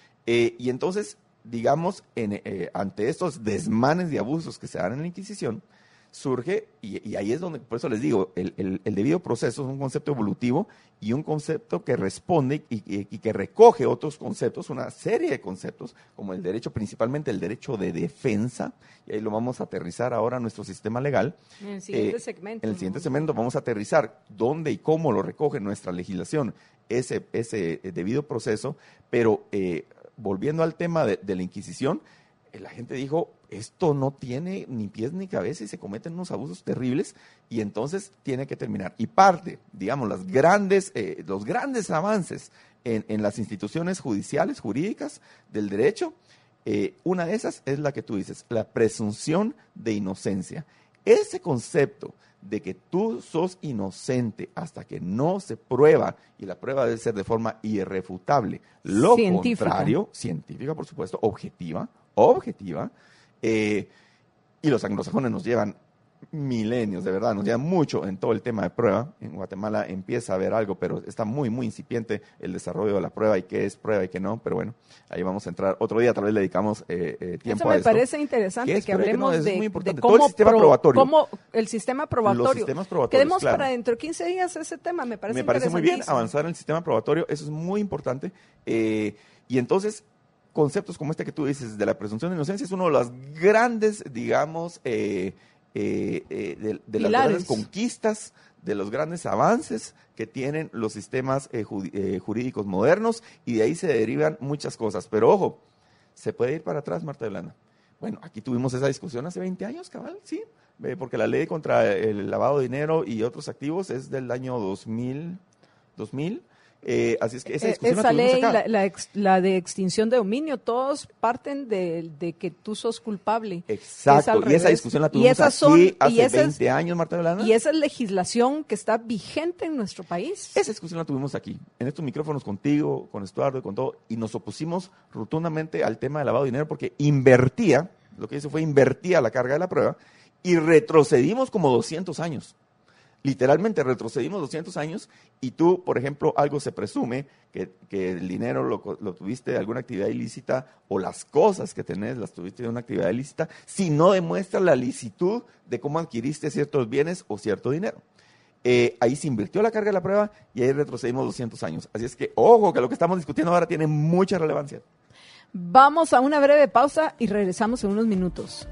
Y entonces, digamos, ante estos desmanes y abusos que se dan en la Inquisición, surge, y ahí es donde, por eso les digo, el debido proceso es un concepto evolutivo y un concepto que responde y que recoge otros conceptos, una serie de conceptos, como el derecho, principalmente el derecho de defensa, y ahí lo vamos a aterrizar ahora a nuestro sistema legal. En el siguiente segmento. En el siguiente segmento vamos a aterrizar dónde y cómo lo recoge nuestra legislación, ese debido proceso, pero volviendo al tema de la Inquisición, la gente dijo, esto no tiene ni pies ni cabeza y se cometen unos abusos terribles y entonces tiene que terminar. Y parte, digamos, los grandes avances en las instituciones judiciales, jurídicas del derecho, una de esas es la que tú dices, la presunción de inocencia. Ese concepto de que tú sos inocente hasta que no se prueba, y la prueba debe ser de forma irrefutable, lo contrario, científica por supuesto, objetiva, y los anglosajones nos llevan milenios, de verdad, nos llevan mucho en todo el tema de prueba. En Guatemala empieza a haber algo, pero está muy, muy incipiente el desarrollo de la prueba y qué es prueba y qué no, pero bueno, ahí vamos a entrar. Otro día tal vez le dedicamos tiempo a esto. Eso me parece interesante, que hablemos de cómo el sistema probatorio. Cómo el sistema probatorio. Los sistemas probatorios, Quedemos claro. Para dentro de 15 días ese tema, me parece muy bien avanzar en el sistema probatorio, eso es muy importante. Y entonces, conceptos como este que tú dices de la presunción de inocencia es uno de los grandes, digamos, de las grandes conquistas, de los grandes avances que tienen los sistemas jurídicos modernos, y de ahí se derivan muchas cosas. Pero ojo, ¿se puede ir para atrás, Marta Yolanda? Bueno, aquí tuvimos esa discusión hace 20 años, cabal, sí, porque la ley contra el lavado de dinero y otros activos es del año 2000. Así es que esa ley, la de extinción de dominio, todos parten de que tú sos culpable. Exacto, y esa discusión la tuvimos aquí hace 20 años, Marta Yolanda. Y esa es legislación que está vigente en nuestro país. Esa discusión la tuvimos aquí, en estos micrófonos contigo, con Estuardo y con todo, y nos opusimos rotundamente al tema del lavado de dinero porque invertía la carga de la prueba y retrocedimos como 200 años. Literalmente retrocedimos 200 años y tú, por ejemplo, algo se presume que el dinero lo tuviste de alguna actividad ilícita o las cosas que tenés las tuviste de una actividad ilícita si no demuestra la licitud de cómo adquiriste ciertos bienes o cierto dinero. Ahí se invirtió la carga de la prueba y ahí retrocedimos 200 años. Así es que, ojo, que lo que estamos discutiendo ahora tiene mucha relevancia. Vamos a una breve pausa y regresamos en unos minutos.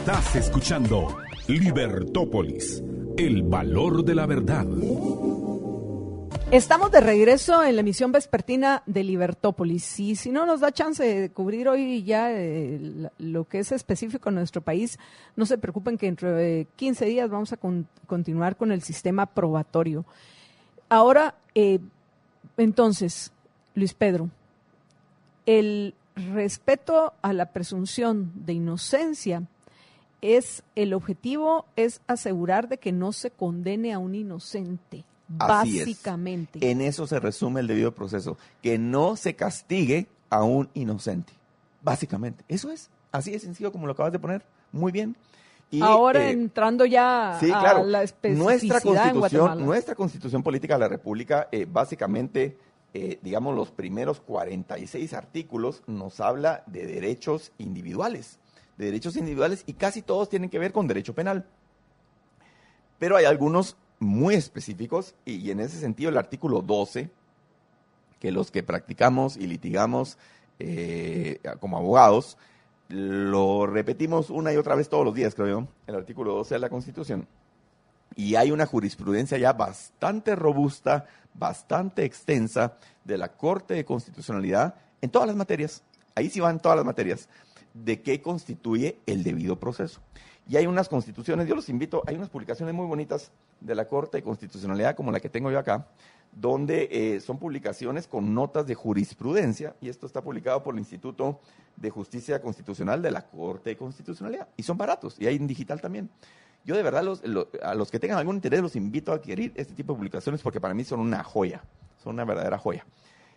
Estás escuchando Libertópolis, el valor de la verdad. Estamos de regreso en la emisión vespertina de Libertópolis, y si no nos da chance de cubrir hoy ya lo que es específico en nuestro país, no se preocupen que dentro de 15 días vamos a continuar con el sistema probatorio. Ahora, entonces, Luis Pedro, el respeto a la presunción de inocencia el objetivo es asegurar de que no se condene a un inocente. Así Básicamente. En eso se resume el debido proceso. Que no se castigue a un inocente. Básicamente. Eso es. Así de sencillo como lo acabas de poner. Muy bien. Y, ahora entrando ya sí, claro, a la especificidad en Guatemala. Nuestra Constitución Política de la República, básicamente, digamos, los primeros 46 artículos nos habla de derechos individuales. De derechos individuales, y casi todos tienen que ver con derecho penal. Pero hay algunos muy específicos, y en ese sentido el artículo 12, que los que practicamos y litigamos como abogados, lo repetimos una y otra vez todos los días, creo yo, el artículo 12 de la Constitución. Y hay una jurisprudencia ya bastante robusta, bastante extensa de la Corte de Constitucionalidad en todas las materias. Ahí sí van todas las materias de qué constituye el debido proceso. Y hay unas constituciones, yo los invito, hay unas publicaciones muy bonitas de la Corte de Constitucionalidad, como la que tengo yo acá, donde son publicaciones con notas de jurisprudencia, y esto está publicado por el Instituto de Justicia Constitucional de la Corte de Constitucionalidad, y son baratos, y hay en digital también. Yo de verdad, a los que tengan algún interés, los invito a adquirir este tipo de publicaciones, porque para mí son una joya, son una verdadera joya.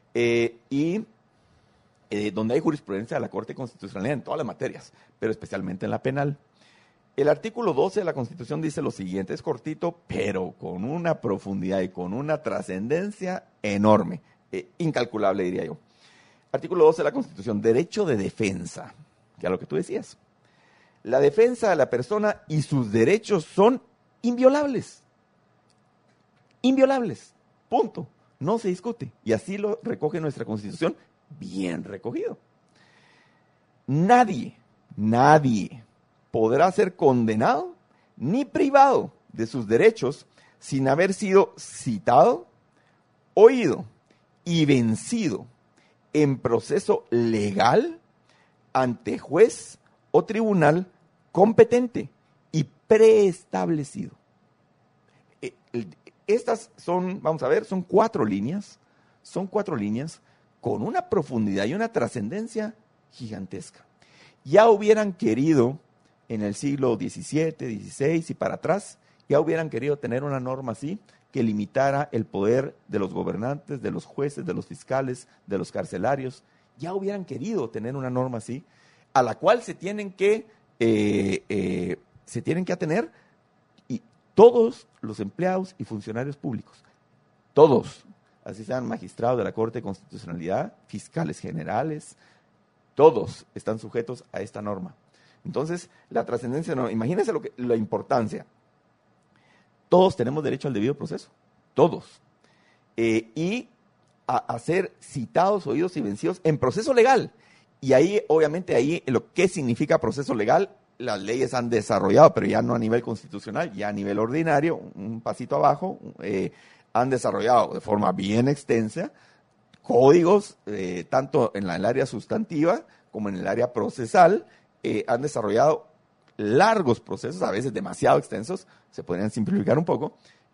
Donde hay jurisprudencia de la Corte de Constitucionalidad en todas las materias, pero especialmente en la penal. El artículo 12 de la Constitución dice lo siguiente, es cortito, pero con una profundidad y con una trascendencia enorme, incalculable diría yo. Artículo 12 de la Constitución, derecho de defensa, que es lo que tú decías. La defensa de la persona y sus derechos son inviolables. Inviolables, punto. No se discute. Y así lo recoge nuestra Constitución, bien recogido. Nadie podrá ser condenado ni privado de sus derechos sin haber sido citado, oído y vencido en proceso legal ante juez o tribunal competente y preestablecido. Estas son, vamos a ver, son cuatro líneas con una profundidad y una trascendencia gigantesca. Ya hubieran querido en el siglo XVII, XVI y para atrás, ya hubieran querido tener una norma así que limitara el poder de los gobernantes, de los jueces, de los fiscales, de los carcelarios. Ya hubieran querido tener una norma así, a la cual se tienen que atener y todos los empleados y funcionarios públicos. Todos, así sean magistrados de la Corte de Constitucionalidad, fiscales generales, todos están sujetos a esta norma. Entonces, la trascendencia, no, imagínense la importancia. Todos tenemos derecho al debido proceso, todos. Y a ser citados, oídos y vencidos en proceso legal. Y ahí, obviamente, lo que significa proceso legal, las leyes han desarrollado, pero ya no a nivel constitucional, ya a nivel ordinario, un pasito abajo, han desarrollado de forma bien extensa códigos, tanto en el área sustantiva como en el área procesal. Han desarrollado largos procesos, a veces demasiado extensos, se podrían simplificar un poco,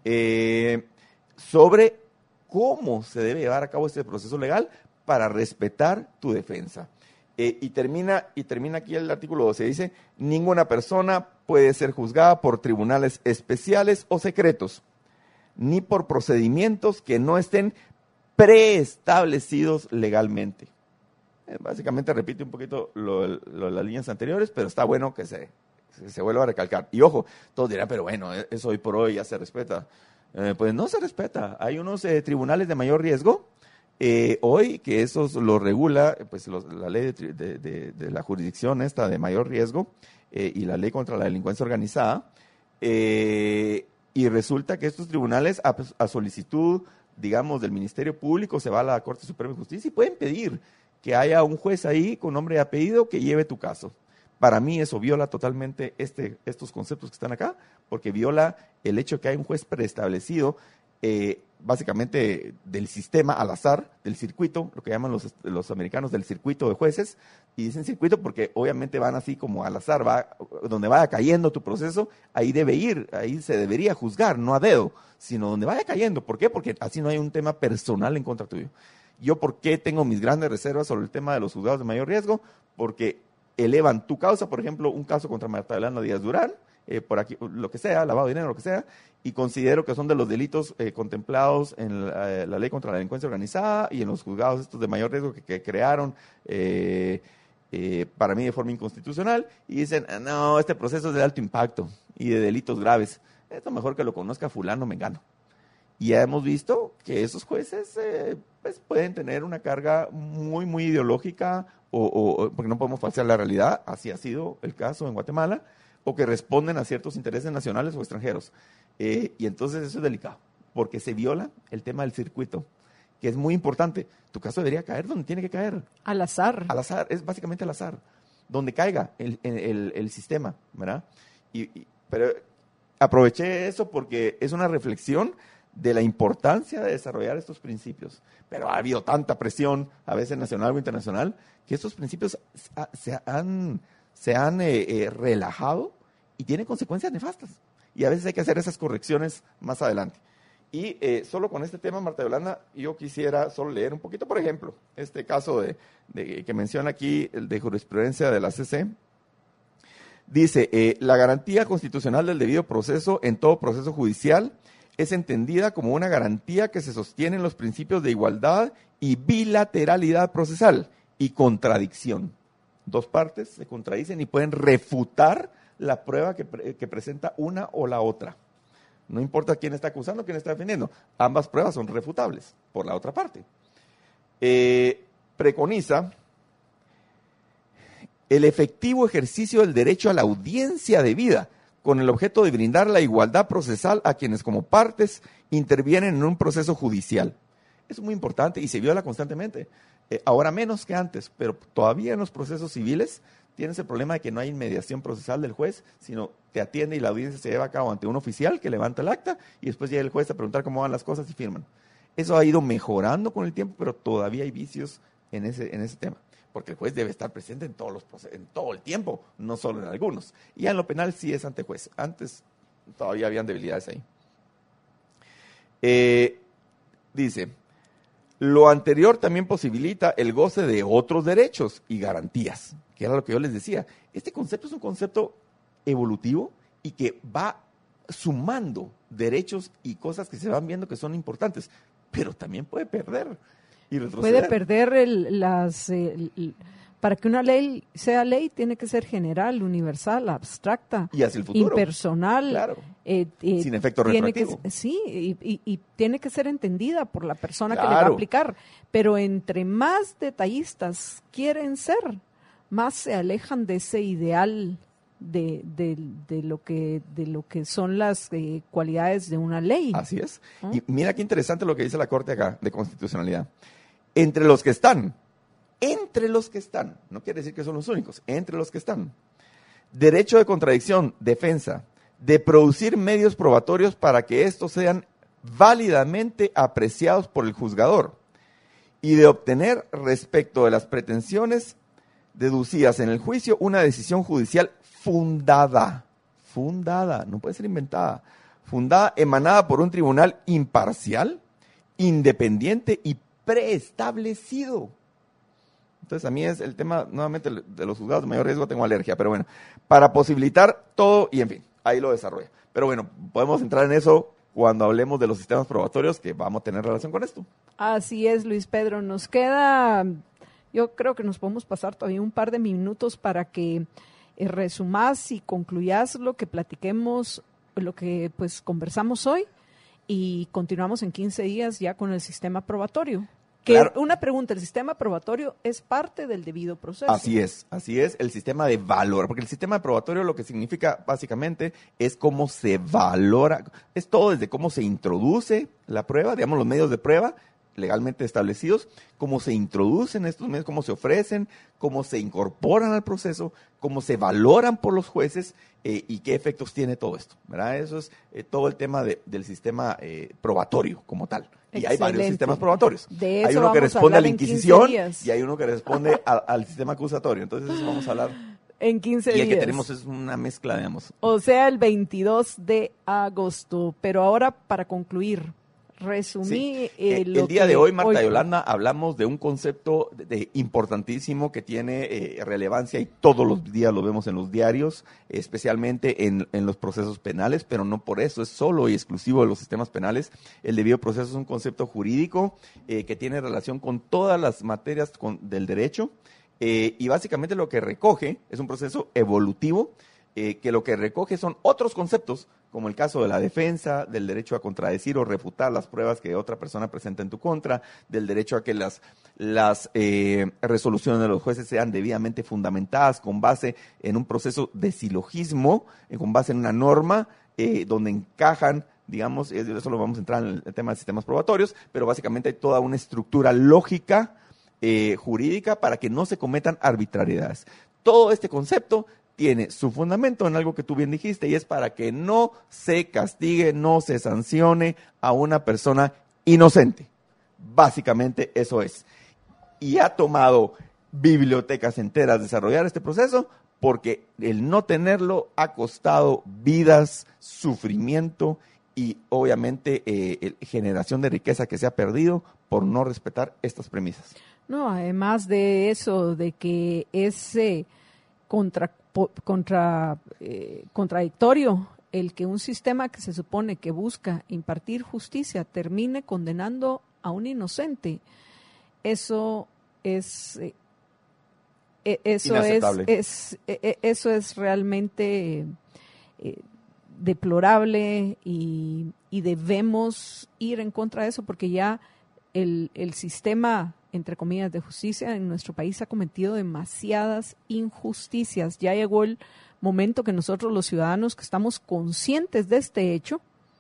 sobre cómo se debe llevar a cabo este proceso legal para respetar tu defensa. Y termina aquí el artículo 12, dice, ninguna persona puede ser juzgada por tribunales especiales o secretos, ni por procedimientos que no estén preestablecidos legalmente. Básicamente repite un poquito las líneas anteriores, pero está bueno que se vuelva a recalcar. Y ojo, todos dirán, pero bueno, eso hoy por hoy ya se respeta. Pues no se respeta. Hay unos tribunales de mayor riesgo hoy que esos lo regula pues la ley de la jurisdicción esta de mayor riesgo y la ley contra la delincuencia organizada. Y resulta que estos tribunales a solicitud, digamos, del Ministerio Público se va a la Corte Suprema de Justicia y pueden pedir que haya un juez ahí con nombre y apellido que lleve tu caso. Para mí eso viola totalmente estos conceptos que están acá, porque viola el hecho que hay un juez preestablecido, básicamente del sistema al azar, del circuito, lo que llaman los americanos del circuito de jueces, y dicen circuito porque obviamente van así como al azar, donde vaya cayendo tu proceso, ahí se debería juzgar, no a dedo, sino donde vaya cayendo. ¿Por qué? Porque así no hay un tema personal en contra tuyo. Yo, ¿por qué tengo mis grandes reservas sobre el tema de los juzgados de mayor riesgo? Porque elevan tu causa, por ejemplo, un caso contra Marta Yolanda Díaz Durán, por aquí, lo que sea, lavado de dinero, lo que sea, y considero que son de los delitos contemplados en la ley contra la delincuencia organizada y en los juzgados estos de mayor riesgo que crearon para mí de forma inconstitucional, y dicen, no, este proceso es de alto impacto y de delitos graves, esto mejor que lo conozca fulano mengano. Y ya hemos visto que esos jueces pues pueden tener una carga muy, muy ideológica, o porque no podemos falsear la realidad, así ha sido el caso en Guatemala, o que responden a ciertos intereses nacionales o extranjeros. Y entonces eso es delicado, porque se viola el tema del circuito, que es muy importante. Tu caso debería caer donde tiene que caer. Al azar. Al azar, es básicamente al azar, donde caiga el sistema, ¿verdad? Pero aproveché eso porque es una reflexión de la importancia de desarrollar estos principios. Pero ha habido tanta presión, a veces nacional o internacional, que estos principios se han relajado y tienen consecuencias nefastas. Y a veces hay que hacer esas correcciones más adelante. Y solo con este tema, Marta Yolanda, yo quisiera solo leer un poquito, por ejemplo, este caso que menciona aquí, el de jurisprudencia de la CC. Dice, la garantía constitucional del debido proceso en todo proceso judicial es entendida como una garantía que se sostiene en los principios de igualdad y bilateralidad procesal y contradicción. Dos partes se contradicen y pueden refutar la prueba que presenta una o la otra. No importa quién está acusando, quién está defendiendo. Ambas pruebas son refutables por la otra parte. Preconiza el efectivo ejercicio del derecho a la audiencia debida con el objeto de brindar la igualdad procesal a quienes como partes intervienen en un proceso judicial. Es muy importante y se viola constantemente. Ahora menos que antes, pero todavía en los procesos civiles tienes el problema de que no hay inmediación procesal del juez, sino te atiende y la audiencia se lleva a cabo ante un oficial que levanta el acta y después llega el juez a preguntar cómo van las cosas y firman. Eso ha ido mejorando con el tiempo, pero todavía hay vicios en ese tema, porque el juez debe estar presente en todos los procesos, en todo el tiempo, no solo en algunos. Y ya en lo penal sí es ante juez. Antes todavía habían debilidades ahí. Dice, lo anterior también posibilita el goce de otros derechos y garantías, que era lo que yo les decía. Este concepto es un concepto evolutivo y que va sumando derechos y cosas que se van viendo que son importantes, pero también puede perder y retroceder. Puede perder para que una ley sea ley tiene que ser general, universal, abstracta, y hacia el futuro, impersonal, claro, sin efecto retroactivo. Sí, y tiene que ser entendida por la persona que le va a aplicar. Pero entre más detallistas quieren ser, más se alejan de ese ideal de lo que son las cualidades de una ley. Así es. Y mira qué interesante lo que dice la Corte acá de Constitucionalidad. Entre los que están, no quiere decir que son los únicos, entre los que están, derecho de contradicción, defensa, de producir medios probatorios para que estos sean válidamente apreciados por el juzgador y de obtener respecto de las pretensiones deducidas en el juicio una decisión judicial fundada, no puede ser inventada, fundada, emanada por un tribunal imparcial, independiente y preestablecido. Entonces a mí es el tema, nuevamente, de los juzgados de mayor riesgo, tengo alergia, pero bueno, para posibilitar todo, y en fin, ahí lo desarrolla. Pero bueno, podemos entrar en eso cuando hablemos de los sistemas probatorios que vamos a tener relación con esto. Así es, Luis Pedro, nos queda, yo creo que nos podemos pasar todavía un par de minutos para que resumás y concluyas lo que platiquemos, lo que pues conversamos hoy, y continuamos en 15 días ya con el sistema probatorio. Claro. Una pregunta, ¿el sistema probatorio es parte del debido proceso? Así es, el sistema de valor, porque el sistema probatorio lo que significa básicamente es cómo se valora, es todo desde cómo se introduce la prueba, digamos los medios de prueba, legalmente establecidos, cómo se introducen estos medios, cómo se ofrecen, cómo se incorporan al proceso, cómo se valoran por los jueces y qué efectos tiene todo esto, ¿verdad? Eso es todo el tema del sistema probatorio como tal. Y Excelente. hay varios sistemas probatorios. De eso hay uno que vamos a responde a la hablar en 15 Inquisición días. y hay uno que responde al sistema acusatorio. Entonces eso vamos a hablar. En 15 Y días. el que tenemos es una mezcla, digamos. O sea, el 22 de agosto. Pero ahora, para concluir, resumí lo el día que de hoy, Marta Yolanda, hablamos de un concepto importantísimo que tiene relevancia y todos los días lo vemos en los diarios, especialmente en los procesos penales, pero no por eso es solo y exclusivo de los sistemas penales. El debido proceso es un concepto jurídico que tiene relación con todas las materias del derecho y básicamente lo que recoge es un proceso evolutivo que lo que recoge son otros conceptos, como el caso de la defensa, del derecho a contradecir o refutar las pruebas que otra persona presenta en tu contra, del derecho a que las resoluciones de los jueces sean debidamente fundamentadas con base en un proceso de silogismo, con base en una norma donde encajan, digamos, eso lo vamos a entrar en el tema de sistemas probatorios, pero básicamente hay toda una estructura lógica jurídica para que no se cometan arbitrariedades. Todo este concepto tiene su fundamento en algo que tú bien dijiste y es para que no se castigue, no se sancione a una persona inocente. Básicamente eso es. Y ha tomado bibliotecas enteras desarrollar este proceso porque el no tenerlo ha costado vidas, sufrimiento y obviamente generación de riqueza que se ha perdido por no respetar estas premisas. No, además de eso, de que ese contradictorio el que un sistema que se supone que busca impartir justicia termine condenando a un inocente, eso es realmente deplorable y debemos ir en contra de eso porque ya el sistema, entre comillas, de justicia en nuestro país ha cometido demasiadas injusticias. Ya llegó el momento que nosotros los ciudadanos que estamos conscientes de este hecho,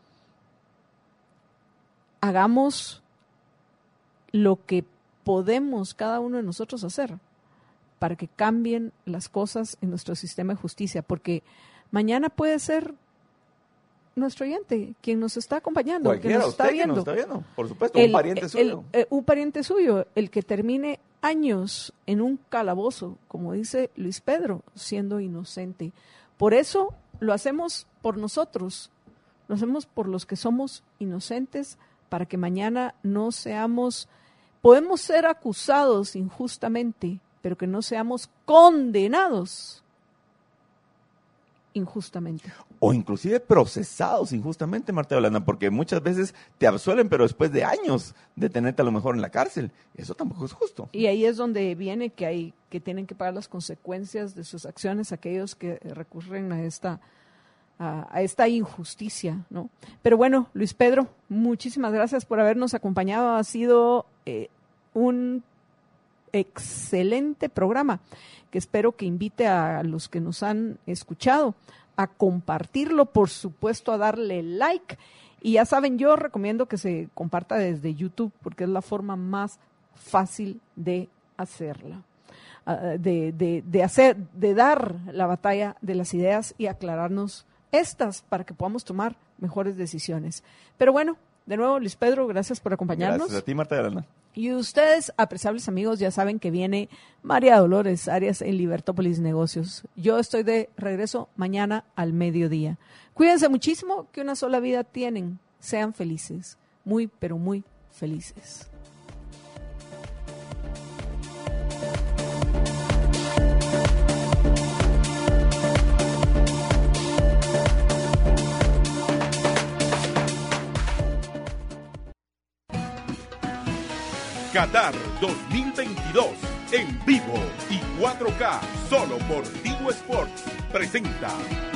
hagamos lo que podemos cada uno de nosotros hacer para que cambien las cosas en nuestro sistema de justicia, porque mañana puede ser nuestro oyente, quien nos está acompañando, Cualquiera, que nos está viendo. Por supuesto, un pariente suyo. Un pariente suyo, el que termine años en un calabozo, como dice Luis Pedro, siendo inocente. Por eso lo hacemos por nosotros, lo hacemos por los que somos inocentes, para que mañana no seamos, podemos ser acusados injustamente, pero que no seamos condenados injustamente. O inclusive procesados injustamente, Marta Yolanda, porque muchas veces te absuelven, pero después de años de tenerte a lo mejor en la cárcel. Eso tampoco es justo. Y ahí es donde viene que tienen que pagar las consecuencias de sus acciones aquellos que recurren a esta injusticia, ¿no? Pero bueno, Luis Pedro, muchísimas gracias por habernos acompañado. Ha sido un excelente programa que espero que invite a los que nos han escuchado a compartirlo, por supuesto a darle like, y ya saben, yo recomiendo que se comparta desde YouTube porque es la forma más fácil de hacerla, de dar la batalla de las ideas y aclararnos estas para que podamos tomar mejores decisiones. Pero bueno, de nuevo, Luis Pedro, gracias por acompañarnos. Gracias a ti, Marta Yolanda. Y ustedes, apreciables amigos, ya saben que viene María Dolores Arias en Libertópolis Negocios. Yo estoy de regreso mañana al mediodía. Cuídense muchísimo, que una sola vida tienen. Sean felices, muy, pero muy felices. Qatar 2022 en vivo y 4K solo por Tigo Sports presenta.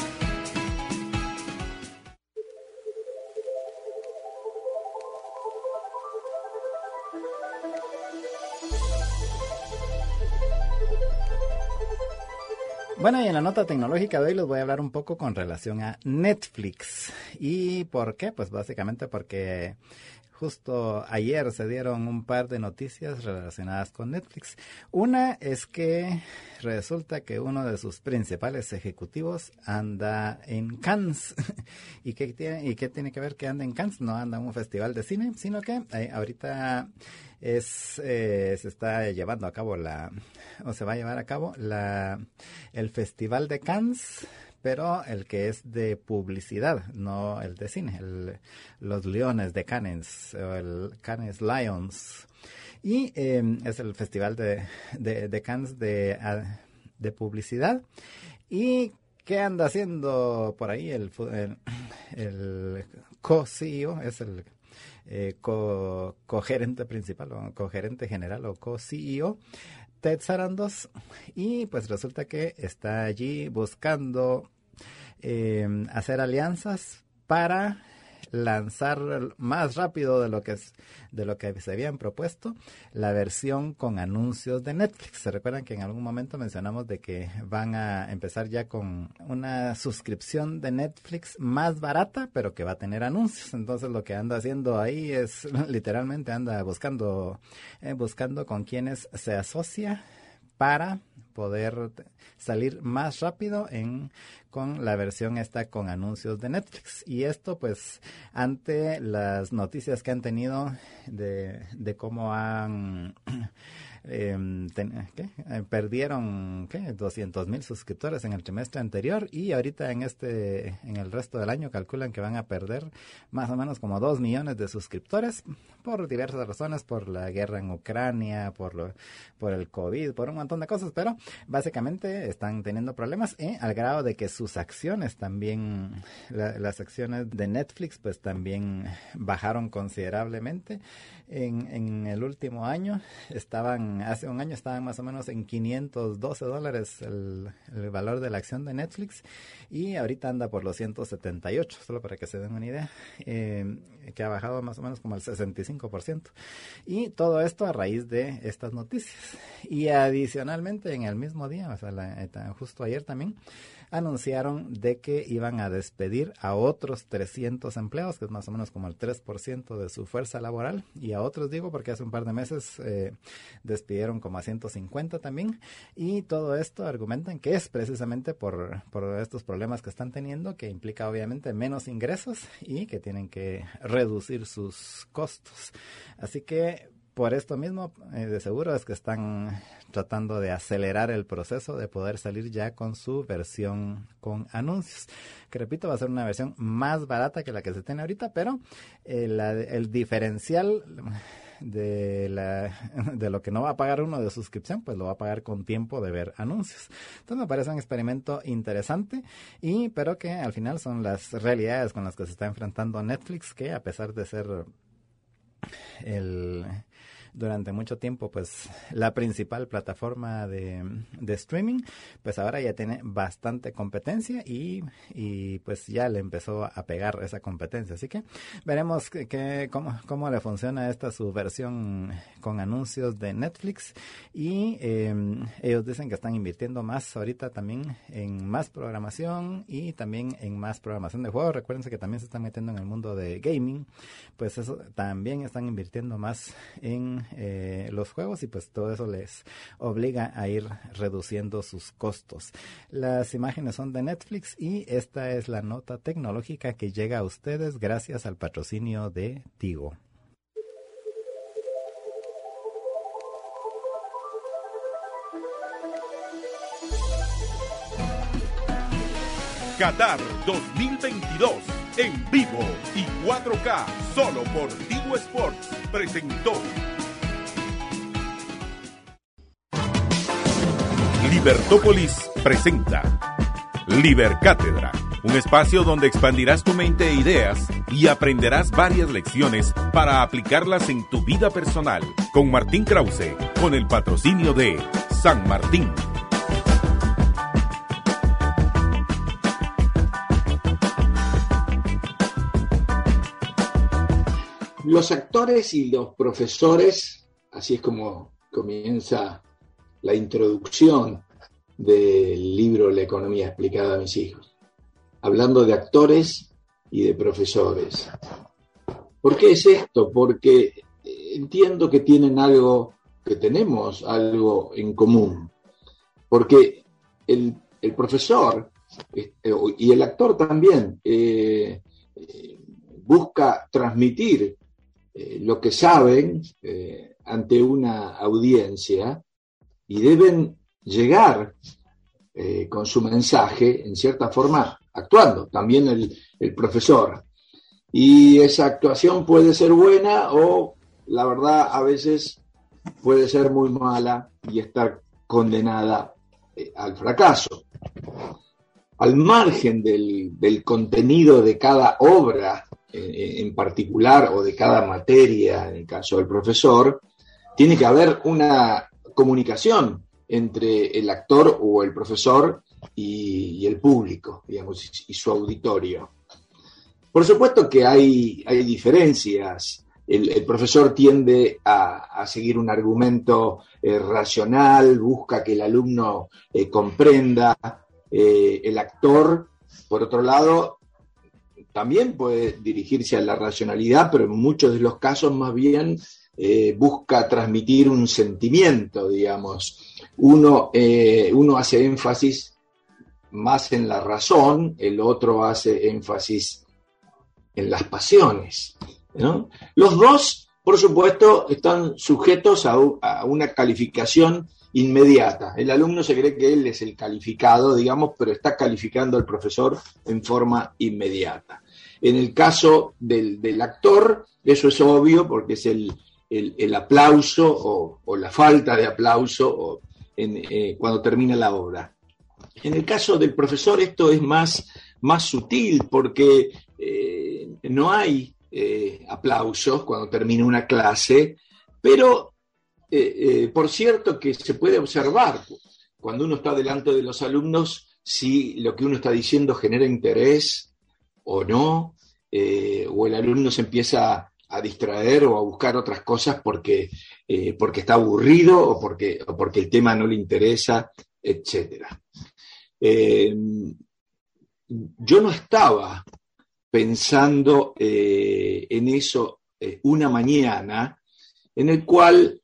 Bueno, y en la nota tecnológica de hoy les voy a hablar un poco con relación a Netflix. ¿Y por qué? Pues básicamente porque justo ayer se dieron un par de noticias relacionadas con Netflix. Una es que resulta que uno de sus principales ejecutivos anda en Cannes. ¿Y qué tiene que ver que anda en Cannes? No anda en un festival de cine, sino que ahorita se está llevando a cabo se va a llevar a cabo el Festival de Cannes, pero el que es de publicidad, no el de cine, los Leones de Cannes, o el Cannes Lions. Y es el Festival de Cannes de publicidad. ¿Y qué anda haciendo por ahí el co-CEO? Es el co-gerente principal o co-gerente general o co-CEO, Ted Sarandos, y pues resulta que está allí buscando hacer alianzas para lanzar más rápido de lo que se habían propuesto la versión con anuncios de Netflix. Se recuerdan que en algún momento mencionamos de que van a empezar ya con una suscripción de Netflix más barata, pero que va a tener anuncios. Entonces lo que anda haciendo ahí es literalmente anda buscando con quienes se asocia para poder salir más rápido con la versión esta con anuncios de Netflix. Y esto pues ante las noticias que han tenido de cómo han perdieron 200,000 suscriptores en el trimestre anterior, y ahorita en el resto del año calculan que van a perder más o menos como 2 millones de suscriptores por diversas razones, por la guerra en Ucrania, por el COVID, por un montón de cosas, pero básicamente están teniendo problemas al grado de que sus acciones también, las acciones de Netflix pues también bajaron considerablemente. En el último año hace un año estaban más o menos en $512 el valor de la acción de Netflix, y ahorita anda por los 178, solo para que se den una idea, que ha bajado más o menos como el 65%. Y todo esto a raíz de estas noticias. Y adicionalmente en el mismo día, o sea, justo ayer también, anunciaron de que iban a despedir a otros 300 empleados, que es más o menos como el 3% de su fuerza laboral, y a otros digo porque hace un par de meses despidieron como a 150 también, y todo esto argumentan que es precisamente por estos problemas que están teniendo, que implica obviamente menos ingresos y que tienen que reducir sus costos. Así que por esto mismo, de seguro es que están tratando de acelerar el proceso de poder salir ya con su versión con anuncios. Que repito, va a ser una versión más barata que la que se tiene ahorita, pero el diferencial de lo que no va a pagar uno de suscripción, pues lo va a pagar con tiempo de ver anuncios. Entonces me parece un experimento interesante, pero que al final son las realidades con las que se está enfrentando Netflix, que a pesar de ser durante mucho tiempo pues la principal plataforma de streaming, pues ahora ya tiene bastante competencia y pues ya le empezó a pegar esa competencia. Así que veremos cómo le funciona su versión con anuncios de Netflix, y ellos dicen que están invirtiendo más ahorita también en más programación y también en más programación de juegos. Recuérdense que también se están metiendo en el mundo de gaming, pues eso también están invirtiendo más en los juegos, y pues todo eso les obliga a ir reduciendo sus costos. Las imágenes son de Netflix, y esta es la nota tecnológica que llega a ustedes gracias al patrocinio de Tigo. Qatar 2022 en vivo y 4K solo por Tigo Sports presentó. Libertópolis presenta Libercátedra, un espacio donde expandirás tu mente e ideas y aprenderás varias lecciones para aplicarlas en tu vida personal, con Martín Krause, con el patrocinio de San Martín. Los actores y los profesores, así es como comienza la introducción del libro La economía explicada a mis hijos, hablando de actores y de profesores. ¿Por qué es esto? Porque entiendo que tenemos algo en común. Porque el profesor y el actor también busca transmitir lo que saben ante una audiencia y deben llegar con su mensaje, en cierta forma, actuando, también el profesor. Y esa actuación puede ser buena o, la verdad, a veces puede ser muy mala y estar condenada al fracaso. Al margen del contenido de cada obra en particular o de cada materia, en el caso del profesor, tiene que haber una comunicación entre el actor o el profesor y el público, digamos, y su auditorio. Por supuesto que hay diferencias. El profesor tiende a seguir un argumento racional, busca que el alumno comprenda. El actor, por otro lado, también puede dirigirse a la racionalidad, pero en muchos de los casos más bien busca transmitir un sentimiento, digamos. Uno hace énfasis más en la razón, el otro hace énfasis en las pasiones, ¿no? Los dos, por supuesto, están sujetos a una calificación inmediata. El alumno se cree que él es el calificado, digamos, pero está calificando al profesor en forma inmediata. En el caso del actor, eso es obvio porque es el aplauso o la falta de aplauso cuando termina la obra. En el caso del profesor esto es más sutil porque no hay aplausos cuando termina una clase, pero por cierto que se puede observar cuando uno está delante de los alumnos si lo que uno está diciendo genera interés o no, o el alumno se empieza a distraer o a buscar otras cosas porque está aburrido o porque el tema no le interesa, etc. Yo no estaba pensando en eso una mañana en el cual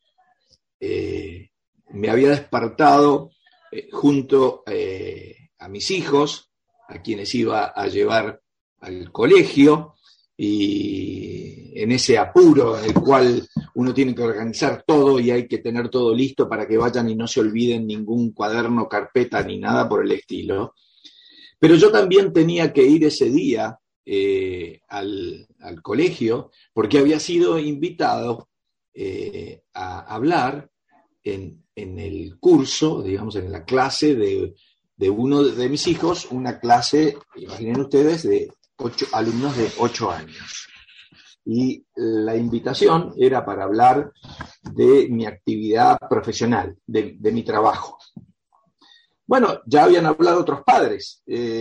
me había despertado junto a mis hijos, a quienes iba a llevar al colegio, y en ese apuro en el cual uno tiene que organizar todo y hay que tener todo listo para que vayan y no se olviden ningún cuaderno, carpeta ni nada por el estilo. Pero yo también tenía que ir ese día al colegio porque había sido invitado a hablar en el curso, digamos, en la clase de uno de mis hijos, una clase, imaginen ustedes, de 8 alumnos de 8 años. Y la invitación era para hablar de mi actividad profesional, de mi trabajo. Bueno, ya habían hablado otros padres.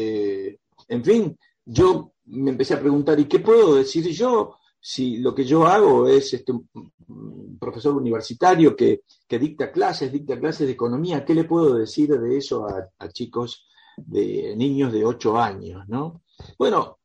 En fin, yo me empecé a preguntar, ¿y qué puedo decir yo? Si lo que yo hago es un profesor universitario que dicta clases de economía, ¿qué le puedo decir de eso a chicos, niños de 8 años, ¿no? Bueno,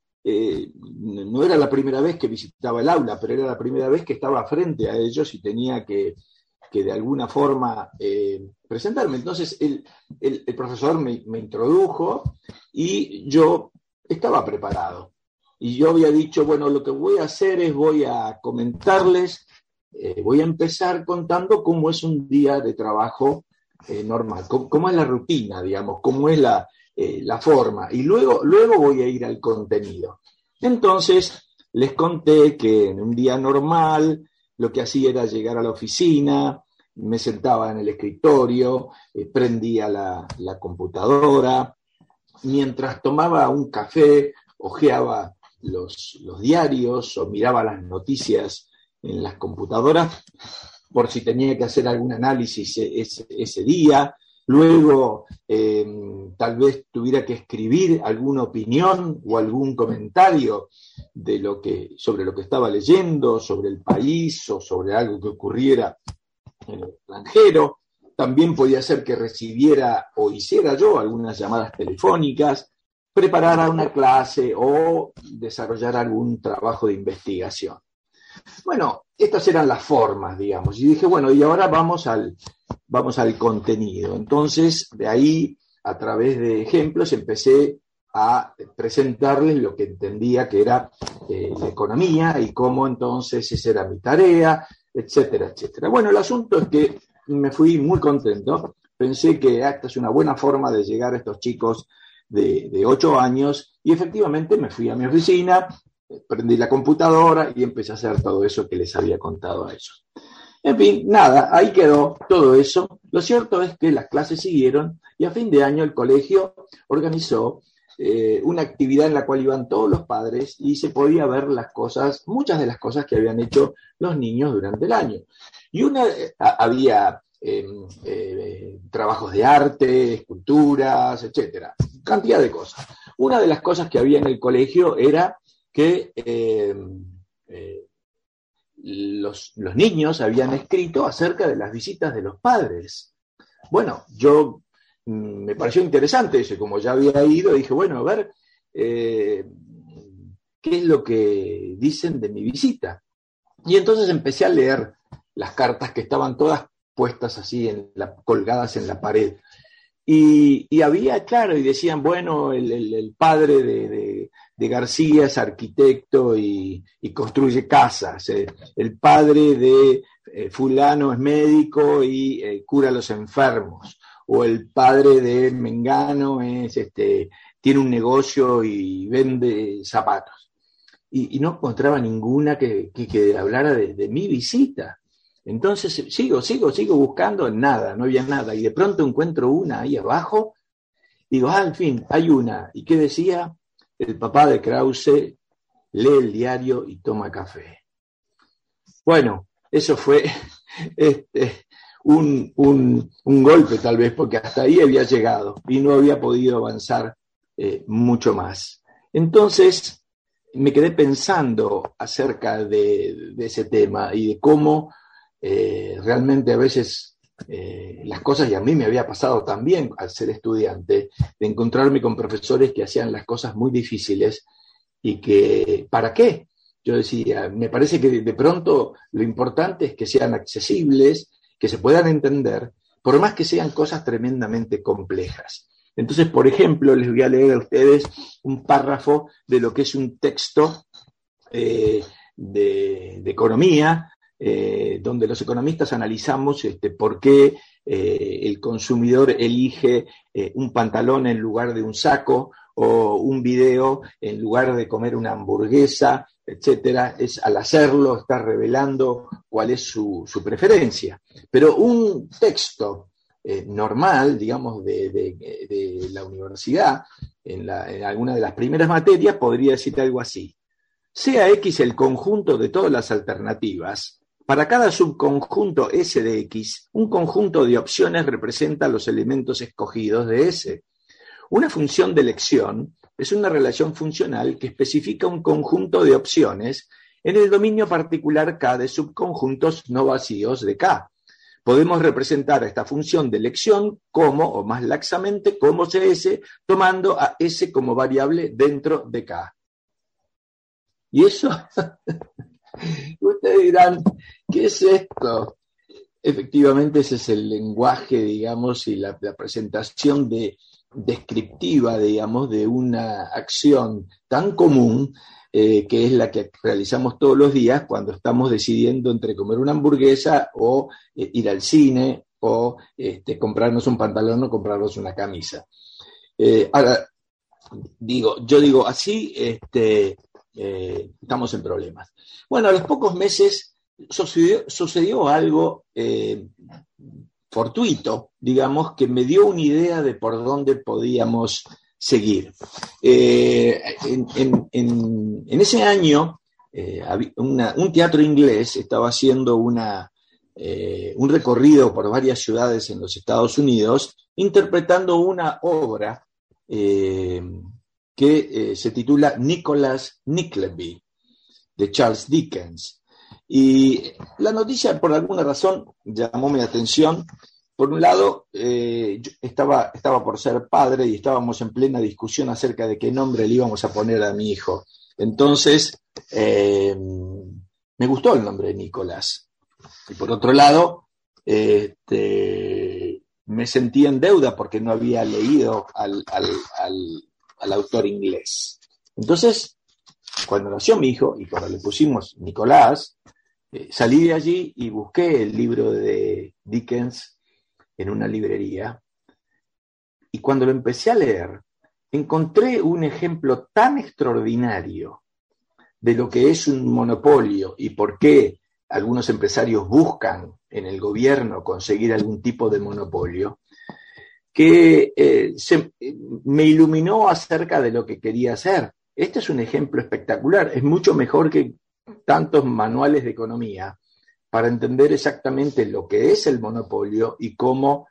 no era la primera vez que visitaba el aula, pero era la primera vez que estaba frente a ellos y tenía que de alguna forma presentarme. Entonces el profesor me introdujo y yo estaba preparado. Y yo había dicho, bueno, lo que voy a hacer es voy a comentarles, voy a empezar contando cómo es un día de trabajo normal, cómo es la rutina, digamos, cómo es la forma. Y luego voy a ir al contenido. Entonces les conté que en un día normal lo que hacía era llegar a la oficina, me sentaba en el escritorio, prendía la computadora, mientras tomaba un café, hojeaba los diarios o miraba las noticias en las computadoras por si tenía que hacer algún análisis ese día. Luego tal vez tuviera que escribir alguna opinión o algún comentario sobre lo que estaba leyendo, sobre el país o sobre algo que ocurriera en el extranjero. También podía ser que recibiera o hiciera yo algunas llamadas telefónicas, preparara una clase o desarrollar algún trabajo de investigación. Bueno, estas eran las formas, digamos. Y dije, bueno, y ahora vamos al contenido. Entonces, de ahí, a través de ejemplos, empecé a presentarles lo que entendía que era la economía y cómo entonces esa era mi tarea, etcétera, etcétera. Bueno, el asunto es que me fui muy contento. Pensé que esta es una buena forma de llegar a estos chicos de 8 años y efectivamente me fui a mi oficina, prendí la computadora y empecé a hacer todo eso que les había contado a ellos. En fin, nada, ahí quedó todo eso. Lo cierto es que las clases siguieron y a fin de año el colegio organizó una actividad en la cual iban todos los padres y se podía ver las cosas, muchas de las cosas que habían hecho los niños durante el año. Y había trabajos de arte, esculturas, etcétera, cantidad de cosas. Una de las cosas que había en el colegio era que los niños habían escrito acerca de las visitas de los padres. Bueno, me pareció interesante eso, y como ya había ido, dije, bueno, a ver, ¿qué es lo que dicen de mi visita? Y entonces empecé a leer las cartas que estaban todas puestas así, colgadas en la pared. Y había, claro, y decían, bueno, el padre de García es arquitecto y construye casas. El padre de fulano es médico y cura a los enfermos. O el padre de Mengano tiene un negocio y vende zapatos. Y no encontraba ninguna que hablara de mi visita. Entonces sigo buscando, nada, no había nada. Y de pronto encuentro una ahí abajo, digo, al fin, hay una. ¿Y qué decía? El papá de Krause lee el diario y toma café. Bueno, eso fue un golpe tal vez, porque hasta ahí había llegado y no había podido avanzar mucho más. Entonces me quedé pensando acerca de ese tema y de cómo realmente a veces las cosas, y a mí me había pasado también al ser estudiante, de encontrarme con profesores que hacían las cosas muy difíciles y que, ¿para qué? Yo decía, me parece que de pronto lo importante es que sean accesibles, que se puedan entender, por más que sean cosas tremendamente complejas. Entonces, por ejemplo, les voy a leer a ustedes un párrafo de lo que es un texto de economía, donde los economistas analizamos por qué el consumidor elige un pantalón en lugar de un saco, o un video en lugar de comer una hamburguesa, etcétera. Al hacerlo está revelando cuál es su preferencia. Pero un texto normal, digamos, de la universidad, en alguna de las primeras materias, podría decir algo así: sea X el conjunto de todas las alternativas, para cada subconjunto S de X, un conjunto de opciones representa los elementos escogidos de S. Una función de elección es una relación funcional que especifica un conjunto de opciones en el dominio particular K de subconjuntos no vacíos de K. Podemos representar a esta función de elección como, o más laxamente, como CS, tomando a S como variable dentro de K. Y eso, ustedes dirán, ¿qué es esto? Efectivamente, ese es el lenguaje, digamos, y la presentación descriptiva, digamos, de una acción tan común que es la que realizamos todos los días cuando estamos decidiendo entre comer una hamburguesa o ir al cine o comprarnos un pantalón o comprarnos una camisa. Ahora, yo digo, así estamos en problemas. Bueno, a los pocos meses sucedió algo fortuito, digamos, que me dio una idea de por dónde podíamos seguir. En ese año, un teatro inglés estaba haciendo un recorrido por varias ciudades en los Estados Unidos, interpretando una obra que se titula Nicholas Nickleby, de Charles Dickens. Y la noticia, por alguna razón, llamó mi atención. Por un lado, yo estaba por ser padre y estábamos en plena discusión acerca de qué nombre le íbamos a poner a mi hijo. Entonces, me gustó el nombre de Nicolás. Y por otro lado, me sentí en deuda porque no había leído al autor inglés. Entonces, cuando nació mi hijo y cuando le pusimos Nicolás, salí de allí y busqué el libro de Dickens en una librería, y cuando lo empecé a leer, encontré un ejemplo tan extraordinario de lo que es un monopolio y por qué algunos empresarios buscan en el gobierno conseguir algún tipo de monopolio, que me iluminó acerca de lo que quería hacer. Este es un ejemplo espectacular, es mucho mejor que tantos manuales de economía para entender exactamente lo que es el monopolio y cómo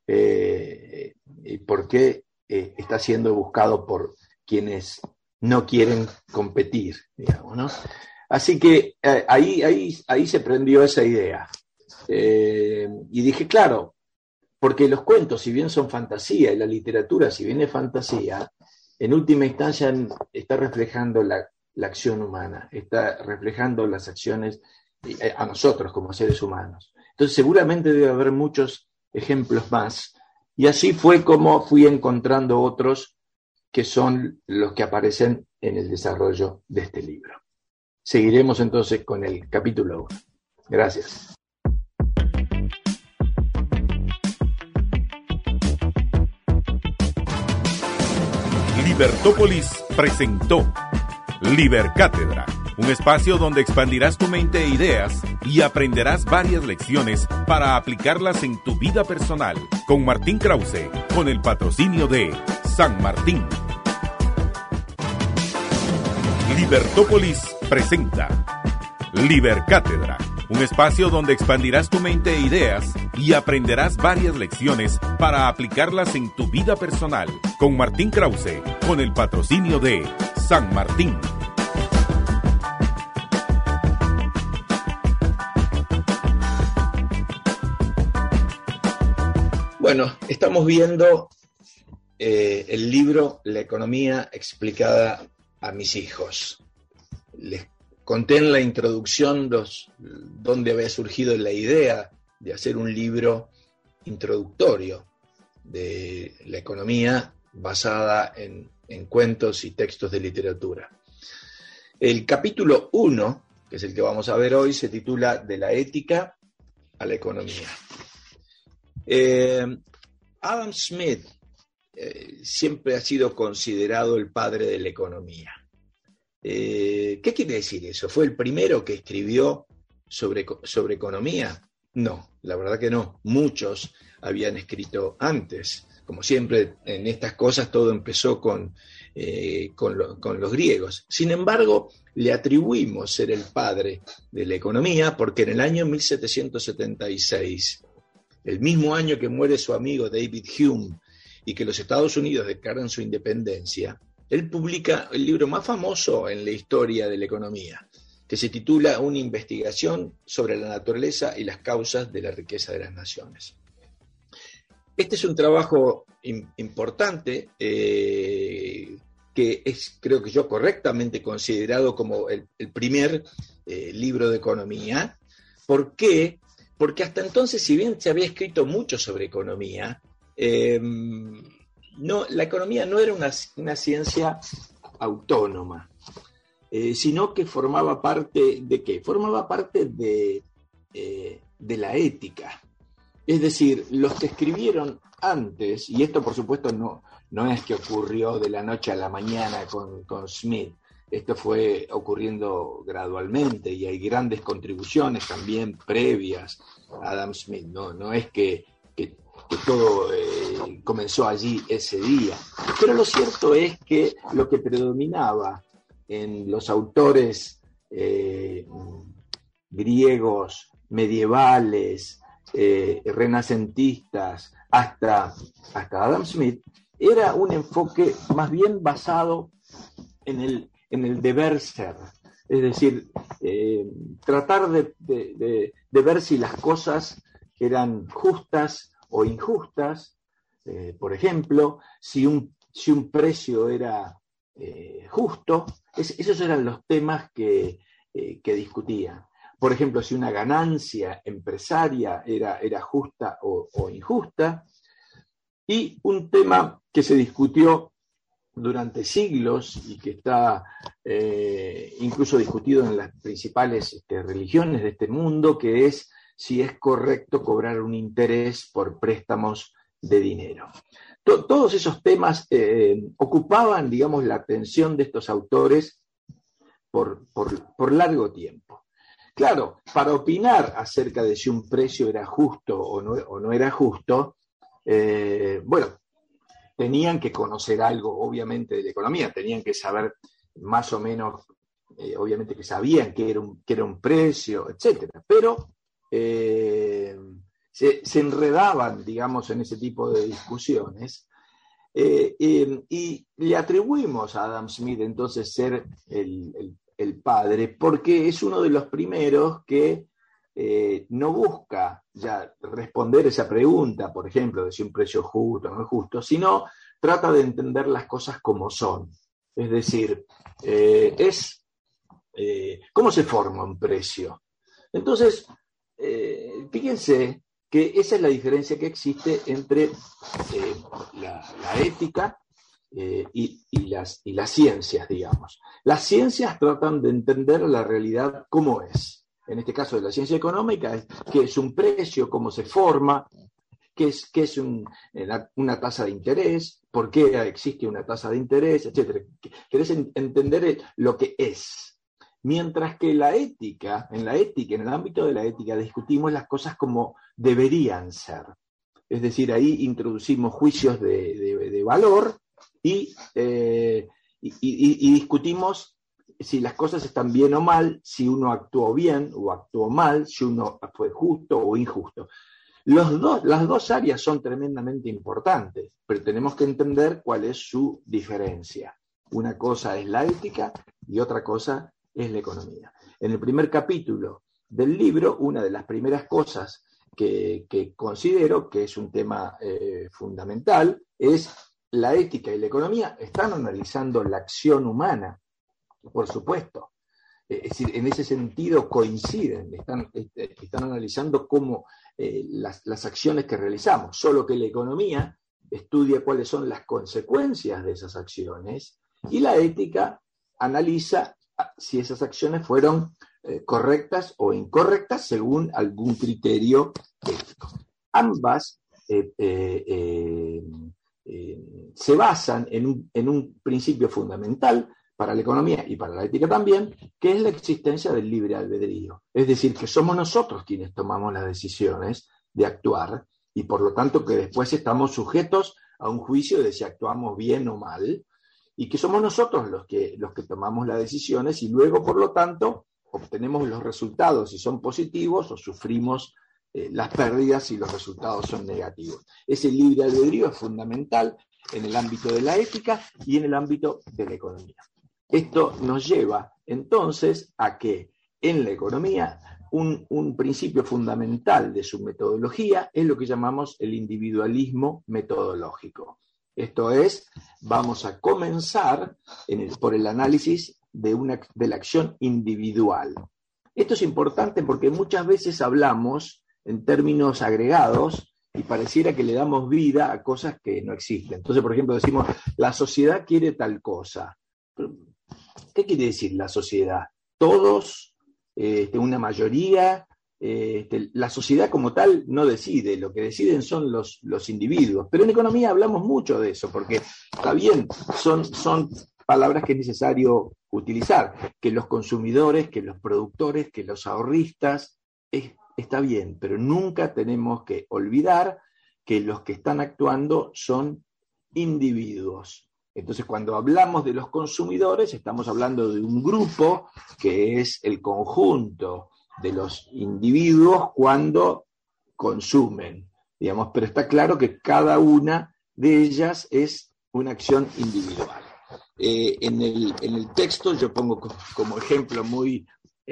y por qué está siendo buscado por quienes no quieren competir, digamos, ¿no? Así que ahí se prendió esa idea. Y dije, claro, porque los cuentos, si bien son fantasía, y la literatura, si bien es fantasía, en última instancia está reflejando la acción humana, está reflejando las acciones a nosotros como seres humanos. Entonces seguramente debe haber muchos ejemplos más, y así fue como fui encontrando otros que son los que aparecen en el desarrollo de este libro. Seguiremos entonces con el capítulo 1. Gracias. Libertópolis presentó Libercátedra, un espacio donde expandirás tu mente e ideas y aprenderás varias lecciones para aplicarlas en tu vida personal. Con Martín Krause, con el patrocinio de San Martín. Libertópolis presenta Libercátedra, un espacio donde expandirás tu mente e ideas y aprenderás varias lecciones para aplicarlas en tu vida personal. Con Martín Krause, con el patrocinio de San Martín. Bueno, estamos viendo el libro La economía explicada a mis hijos. Les conté en la introducción dónde había surgido la idea de hacer un libro introductorio de la economía basada en cuentos y textos de literatura. El capítulo 1, que es el que vamos a ver hoy, se titula De la ética a la economía. Adam Smith siempre ha sido considerado el padre de la economía. ¿Qué quiere decir eso? ¿Fue el primero que escribió sobre economía? No, la verdad que no. Muchos habían escrito antes. Como siempre, en estas cosas todo empezó con los griegos. Sin embargo, le atribuimos ser el padre de la economía porque en el año 1776, el mismo año que muere su amigo David Hume y que los Estados Unidos declaran su independencia, él publica el libro más famoso en la historia de la economía, que se titula Una investigación sobre la naturaleza y las causas de la riqueza de las naciones. Este es un trabajo importante que es, creo que yo, correctamente considerado como el primer libro de economía. ¿Por qué? Porque hasta entonces, si bien se había escrito mucho sobre economía, la economía no era una ciencia autónoma, sino que formaba parte ¿de qué? Formaba parte de la ética. Es decir, los que escribieron antes, y esto por supuesto no es que ocurrió de la noche a la mañana con Smith, esto fue ocurriendo gradualmente y hay grandes contribuciones también previas a Adam Smith, no es que todo comenzó allí ese día. Pero lo cierto es que lo que predominaba en los autores griegos, medievales, renacentistas, hasta Adam Smith, era un enfoque más bien basado en el deber ser. Es decir, tratar de ver si las cosas eran justas o injustas. Por ejemplo, si un precio era justo. Esos eran los temas que discutían. por ejemplo, si una ganancia empresaria era justa o injusta. Y un tema que se discutió durante siglos y que está incluso discutido en las principales religiones de este mundo, que es si es correcto cobrar un interés por préstamos de dinero. Todos esos temas ocupaban, digamos, la atención de estos autores por largo tiempo. Claro, para opinar acerca de si un precio era justo o no era justo, bueno, tenían que conocer algo, obviamente, de la economía, tenían que saber más o menos, obviamente que sabían que era un precio, etcétera, pero se enredaban, digamos, en ese tipo de discusiones, y le atribuimos a Adam Smith entonces ser el padre, porque es uno de los primeros que no busca ya responder esa pregunta, por ejemplo, de si un precio es justo o no es justo, sino trata de entender las cosas como son. Es decir, ¿cómo se forma un precio? Entonces, fíjense que esa es la diferencia que existe entre la ética y las ciencias, digamos. Las ciencias tratan de entender la realidad como es. En este caso de la ciencia económica, qué es un precio, cómo se forma, qué es una tasa de interés, por qué existe una tasa de interés, etc. Querés entender lo que es. Mientras que en el ámbito de la ética, discutimos las cosas como deberían ser. Es decir, ahí introducimos juicios de valor y discutimos si las cosas están bien o mal, si uno actuó bien o actuó mal, si uno fue justo o injusto. Las dos áreas son tremendamente importantes, pero tenemos que entender cuál es su diferencia. Una cosa es la ética y otra cosa es la economía. En el primer capítulo del libro, una de las primeras cosas que considero que es un tema fundamental es la ética y la economía están analizando la acción humana. Por supuesto. Es decir, en ese sentido coinciden, están analizando cómo las acciones que realizamos, solo que la economía estudia cuáles son las consecuencias de esas acciones y la ética analiza si esas acciones fueron correctas o incorrectas según algún criterio ético. Ambas se basan en un principio fundamental para la economía y para la ética también, que es la existencia del libre albedrío. Es decir, que somos nosotros quienes tomamos las decisiones de actuar y por lo tanto que después estamos sujetos a un juicio de si actuamos bien o mal y que somos nosotros los que tomamos las decisiones y luego, por lo tanto, obtenemos los resultados si son positivos o sufrimos las pérdidas si los resultados son negativos. Ese libre albedrío es fundamental en el ámbito de la ética y en el ámbito de la economía. Esto nos lleva entonces a que en la economía un principio fundamental de su metodología es lo que llamamos el individualismo metodológico. Esto es, vamos a comenzar por el análisis de la acción individual. Esto es importante porque muchas veces hablamos en términos agregados y pareciera que le damos vida a cosas que no existen. Entonces, por ejemplo, decimos, la sociedad quiere tal cosa. ¿Qué quiere decir la sociedad? Todos, una mayoría, la sociedad como tal no decide, lo que deciden son los individuos. Pero en economía hablamos mucho de eso, porque está bien, son palabras que es necesario utilizar, que los consumidores, que los productores, que los ahorristas, está bien, pero nunca tenemos que olvidar que los que están actuando son individuos. Entonces, cuando hablamos de los consumidores, estamos hablando de un grupo que es el conjunto de los individuos cuando consumen, digamos, pero está claro que cada una de ellas es una acción individual. En el texto yo pongo como ejemplo muy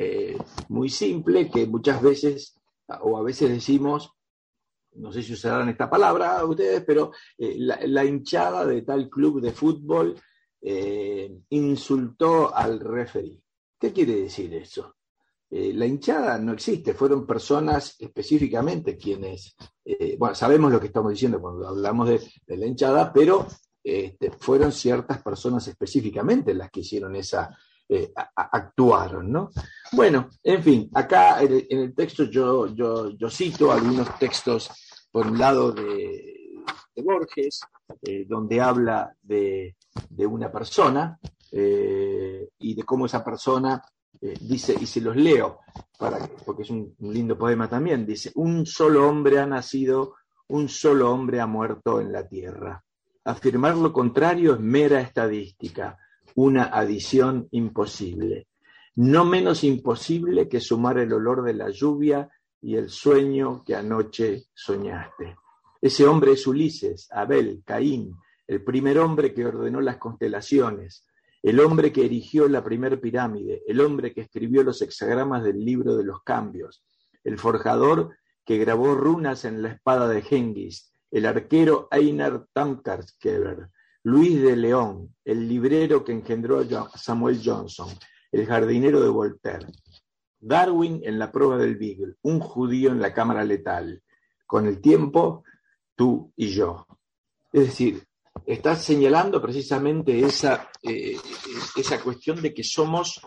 simple que muchas veces, o a veces decimos, no sé si usarán esta palabra ustedes, pero la hinchada de tal club de fútbol insultó al referee. ¿Qué quiere decir eso? la hinchada no existe, fueron personas específicamente quienes, bueno, sabemos lo que estamos diciendo cuando hablamos de la hinchada, pero fueron ciertas personas específicamente las que hicieron actuaron, ¿no? Bueno, en fin, acá en el texto yo cito algunos textos, por un lado de Borges, donde habla de una persona y de cómo esa persona dice, y se los leo, porque es un lindo poema también, dice: un solo hombre ha nacido, un solo hombre ha muerto en la tierra. Afirmar lo contrario es mera estadística, una adición imposible. No menos imposible que sumar el olor de la lluvia y el sueño que anoche soñaste. Ese hombre es Ulises, Abel, Caín, el primer hombre que ordenó las constelaciones, el hombre que erigió la primer pirámide, el hombre que escribió los hexagramas del libro de los cambios, el forjador que grabó runas en la espada de Genghis, el arquero Einar Tamkarskever, Luis de León, el librero que engendró a Samuel Johnson, el jardinero de Voltaire, Darwin en la prueba del Beagle, un judío en la cámara letal, con el tiempo, tú y yo. Es decir, estás señalando precisamente esa cuestión de que somos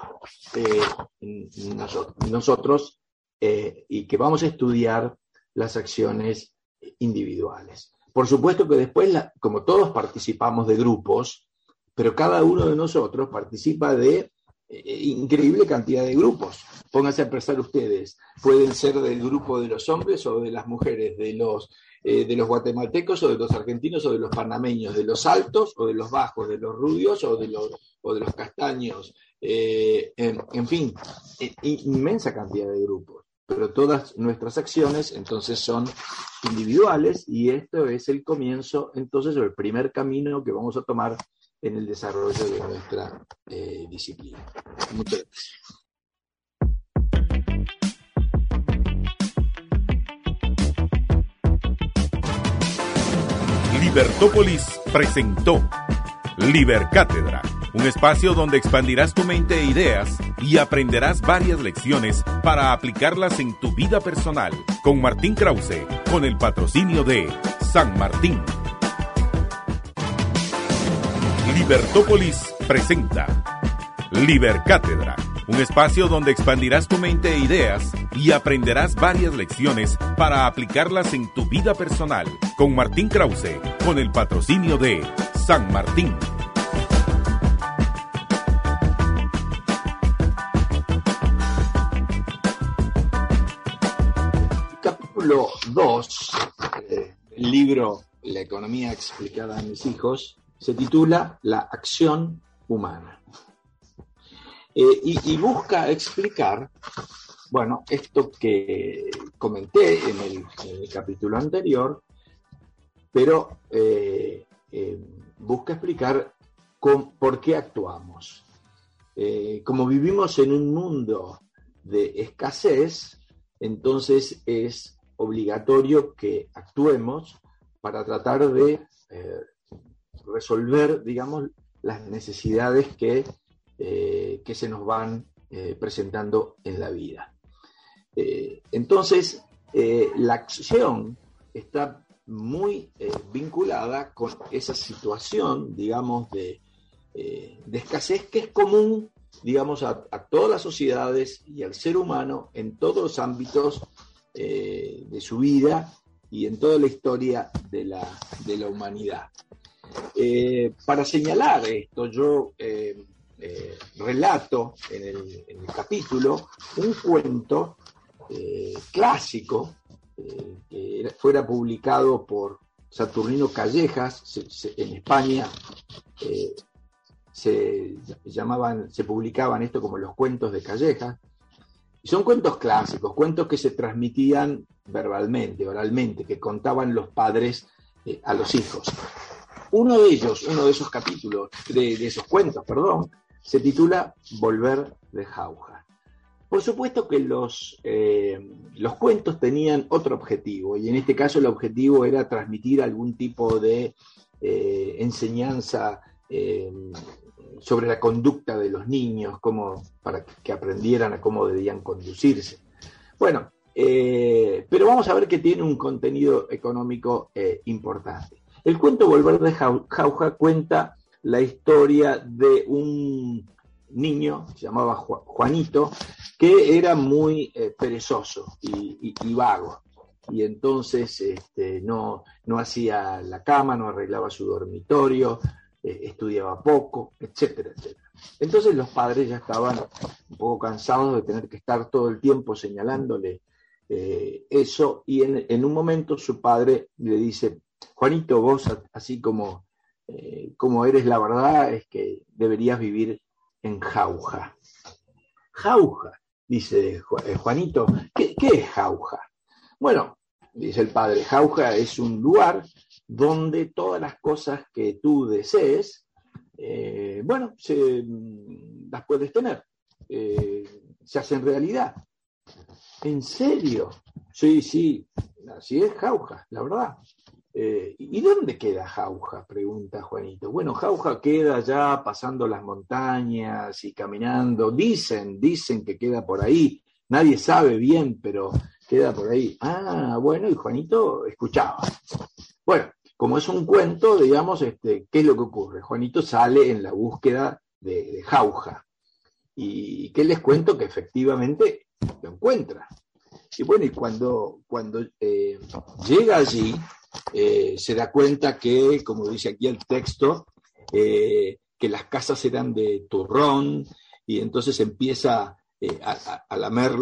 nosotros y que vamos a estudiar las acciones individuales. Por supuesto que después, como todos participamos de grupos, pero cada uno de nosotros participa de increíble cantidad de grupos. Pónganse a pensar ustedes, pueden ser del grupo de los hombres o de las mujeres, de los guatemaltecos o de los argentinos o de los panameños, de los altos o de los bajos, de los rubios o de los castaños, en fin, inmensa cantidad de grupos. Pero todas nuestras acciones entonces son individuales y esto es el comienzo, entonces, o el primer camino que vamos a tomar en el desarrollo de nuestra disciplina. Muchas gracias. Libertópolis presentó Libercátedra, un espacio donde expandirás tu mente e ideas y aprenderás varias lecciones para aplicarlas en tu vida personal, con Martín Krause, con el patrocinio de San Martín. Libertópolis presenta Libercátedra, un espacio donde expandirás tu mente e ideas y aprenderás varias lecciones para aplicarlas en tu vida personal, con Martín Krause, con el patrocinio de San Martín. Capítulo 2 del libro La economía explicada a mis hijos se titula La acción humana. Y busca explicar, bueno, esto que comenté en el capítulo anterior, pero busca explicar por qué actuamos. Como vivimos en un mundo de escasez, entonces es obligatorio que actuemos para tratar de resolver, digamos, las necesidades que se nos van presentando en la vida. Entonces, la acción está muy vinculada con esa situación, digamos, de escasez que es común, digamos, a todas las sociedades y al ser humano en todos los ámbitos de su vida y en toda la historia de la humanidad. Para señalar esto, yo relato en el capítulo un cuento clásico que fuera publicado por Saturnino Callejas. En España se publicaban esto como los cuentos de Callejas, y son cuentos clásicos, cuentos que se transmitían verbalmente, oralmente, que contaban los padres a los hijos. Uno de esos capítulos, de esos cuentos, se titula Volver de Jauja. Por supuesto que los cuentos tenían otro objetivo, y en este caso el objetivo era transmitir algún tipo de enseñanza sobre la conducta de los niños, para que aprendieran a cómo debían conducirse. Bueno, pero vamos a ver que tiene un contenido económico importante. El cuento Volver de Jauja cuenta la historia de un niño, se llamaba Juanito, que era muy perezoso y vago. Y entonces no hacía la cama, no arreglaba su dormitorio, estudiaba poco, etcétera, etcétera. Entonces los padres ya estaban un poco cansados de tener que estar todo el tiempo señalándole eso, y en un momento su padre le dice: Juanito, vos así como eres, la verdad es que deberías vivir en Jauja. Jauja, dice Juanito, ¿qué es Jauja? Bueno, dice el padre, Jauja es un lugar donde todas las cosas que tú desees, las puedes tener, se hacen realidad. ¿En serio? Sí, así es Jauja, la verdad. ¿Y dónde queda Jauja?, pregunta Juanito. Bueno, Jauja queda ya pasando las montañas y caminando. Dicen que queda por ahí. Nadie sabe bien, pero queda por ahí. Ah, bueno, y Juanito escuchaba. Bueno, como es un cuento, digamos, ¿qué es lo que ocurre? Juanito sale en la búsqueda de Jauja. ¿Y qué les cuento? Que efectivamente lo encuentra. Y bueno, y cuando llega allí, se da cuenta que, como dice aquí el texto, que las casas eran de turrón, y entonces empieza a lamer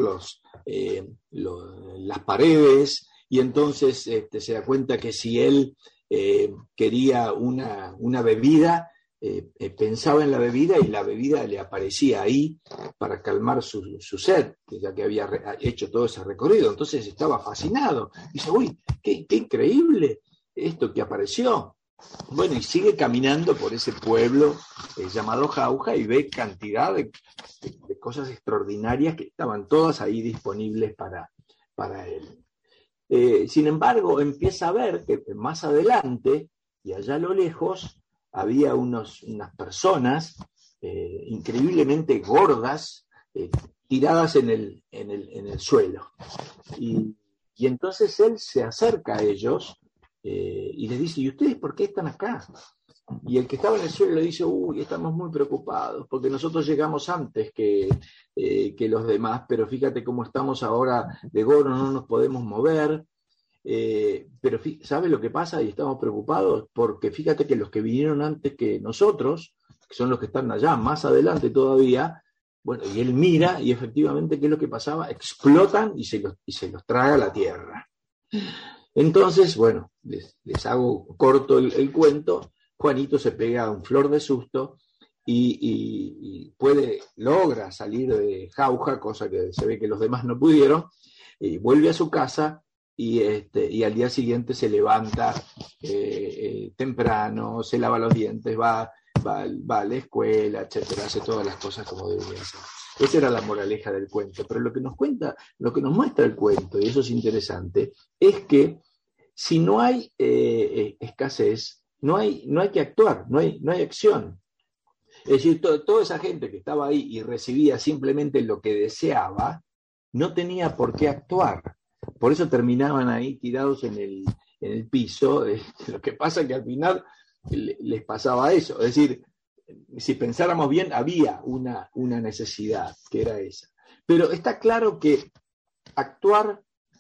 las paredes, y entonces se da cuenta que si él quería una bebida, pensaba en la bebida y la bebida le aparecía ahí para calmar su sed, ya que había hecho todo ese recorrido. Entonces estaba fascinado. Dice, uy, qué increíble esto que apareció. Bueno, y sigue caminando por ese pueblo llamado Jauja y ve cantidad de cosas extraordinarias que estaban todas ahí disponibles para él. Sin embargo, empieza a ver que más adelante y allá a lo lejos había unas personas increíblemente gordas tiradas en el suelo. Y entonces él se acerca a ellos y les dice, ¿y ustedes por qué están acá? Y el que estaba en el suelo le dice, uy, estamos muy preocupados porque nosotros llegamos antes que los demás, pero fíjate cómo estamos ahora de gordos, no nos podemos mover. Pero ¿sabes lo que pasa? Y estamos preocupados porque fíjate que los que vinieron antes que nosotros, que son los que están allá más adelante todavía, bueno, y él mira y efectivamente, ¿qué es lo que pasaba? Explotan y se los traga la tierra. Entonces, bueno, les hago corto el cuento. Juanito se pega un flor de susto y logra salir de Jauja, cosa que se ve que los demás no pudieron, y vuelve a su casa. Y al día siguiente se levanta temprano, se lava los dientes, va a la escuela, etcétera, hace todas las cosas como debería ser. Esa era la moraleja del cuento. Pero lo que nos muestra el cuento, y eso es interesante, es que si no hay escasez, no hay que actuar, no hay acción. Es decir, toda esa gente que estaba ahí y recibía simplemente lo que deseaba, no tenía por qué actuar. Por eso terminaban ahí tirados en el piso. Lo que pasa es que al final les pasaba eso. Es decir, si pensáramos bien, había una necesidad, que era esa. Pero está claro que actuar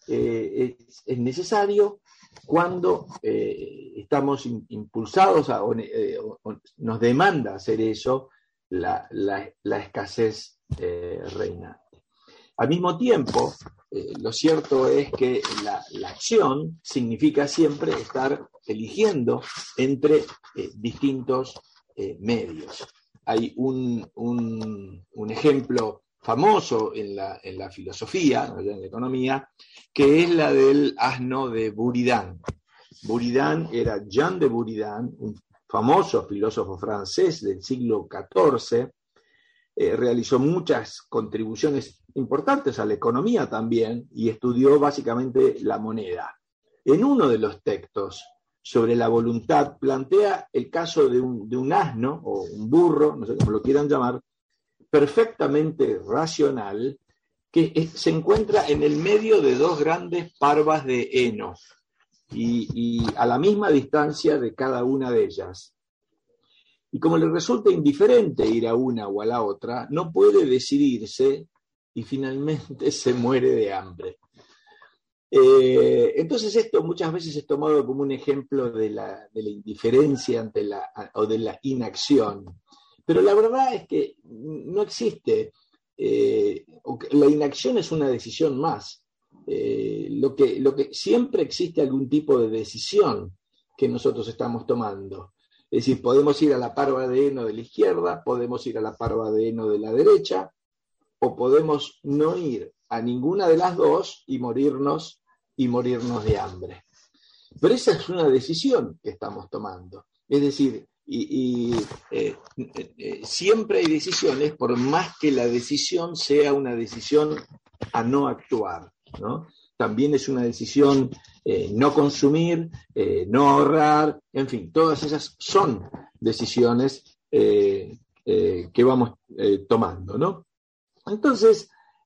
es necesario cuando estamos impulsados o nos demanda hacer eso la escasez reinante. Al mismo tiempo, lo cierto es que la acción significa siempre estar eligiendo entre distintos medios. Hay un ejemplo famoso en la filosofía, en la economía, que es la del asno de Buridan. Buridan era Jean de Buridan, un famoso filósofo francés del siglo XIV. Realizó muchas contribuciones importantes a la economía también y estudió básicamente la moneda. En uno de los textos sobre la voluntad, plantea el caso de un asno o un burro, no sé cómo lo quieran llamar, perfectamente racional, que se encuentra en el medio de dos grandes parvas de heno y a la misma distancia de cada una de ellas. Y como le resulta indiferente ir a una o a la otra, no puede decidirse y finalmente se muere de hambre. Entonces esto muchas veces es tomado como un ejemplo de la indiferencia o de la inacción. Pero la verdad es que no existe. La inacción es una decisión más. Lo que siempre existe algún tipo de decisión que nosotros estamos tomando. Es decir, podemos ir a la parva de heno de la izquierda, podemos ir a la parva de heno de la derecha, o podemos no ir a ninguna de las dos y morirnos de hambre. Pero esa es una decisión que estamos tomando. Es decir, siempre hay decisiones, por más que la decisión sea una decisión a no actuar, ¿no? También es una decisión no consumir, no ahorrar, en fin, todas esas son decisiones que vamos tomando, ¿no? Entonces,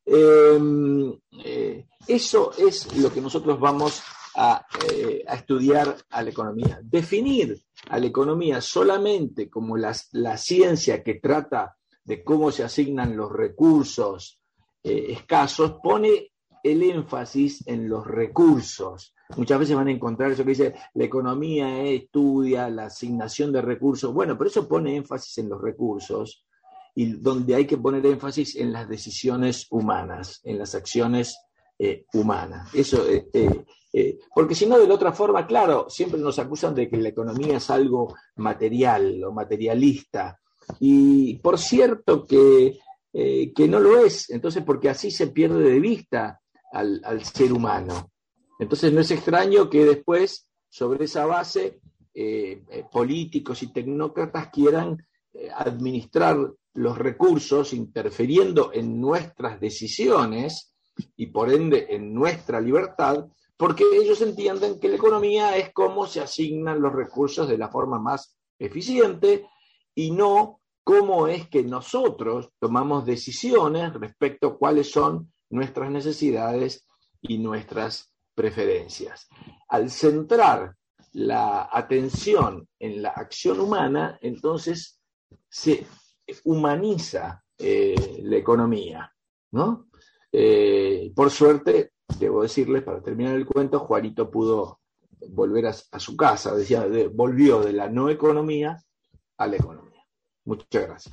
eso es lo que nosotros vamos a estudiar a la economía. Definir a la economía solamente como la ciencia que trata de cómo se asignan los recursos escasos, pone el énfasis en los recursos. Muchas veces van a encontrar eso que dice, la economía estudia la asignación de recursos. Bueno, pero eso pone énfasis en los recursos, y donde hay que poner énfasis en las decisiones humanas, en las acciones humanas. Eso, porque si no, de la otra forma, claro, siempre nos acusan de que la economía es algo material o materialista. Y por cierto que no lo es, entonces, porque así se pierde de vista al ser humano. Entonces no es extraño que después, sobre esa base, políticos y tecnócratas quieran administrar los recursos interfiriendo en nuestras decisiones y por ende en nuestra libertad, porque ellos entienden que la economía es cómo se asignan los recursos de la forma más eficiente y no cómo es que nosotros tomamos decisiones respecto a cuáles son nuestras necesidades y nuestras preferencias. Al centrar la atención en la acción humana, entonces se humaniza la economía, ¿no? Por suerte, debo decirles, para terminar el cuento, Juanito pudo volver a su casa, volvió de la no economía a la economía. Muchas gracias.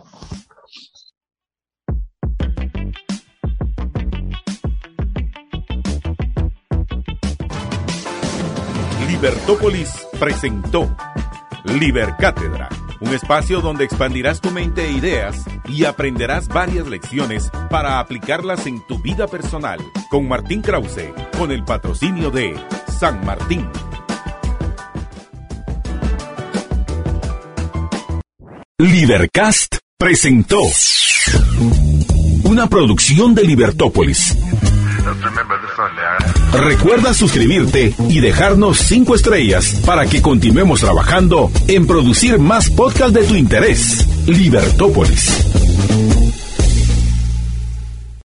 Libertópolis presentó Libercátedra, un espacio donde expandirás tu mente e ideas y aprenderás varias lecciones para aplicarlas en tu vida personal. Con Martín Krause, con el patrocinio de San Martín. Libercast presentó una producción de Libertópolis. Recuerda suscribirte y dejarnos 5 estrellas para que continuemos trabajando en producir más podcasts de tu interés. Libertópolis.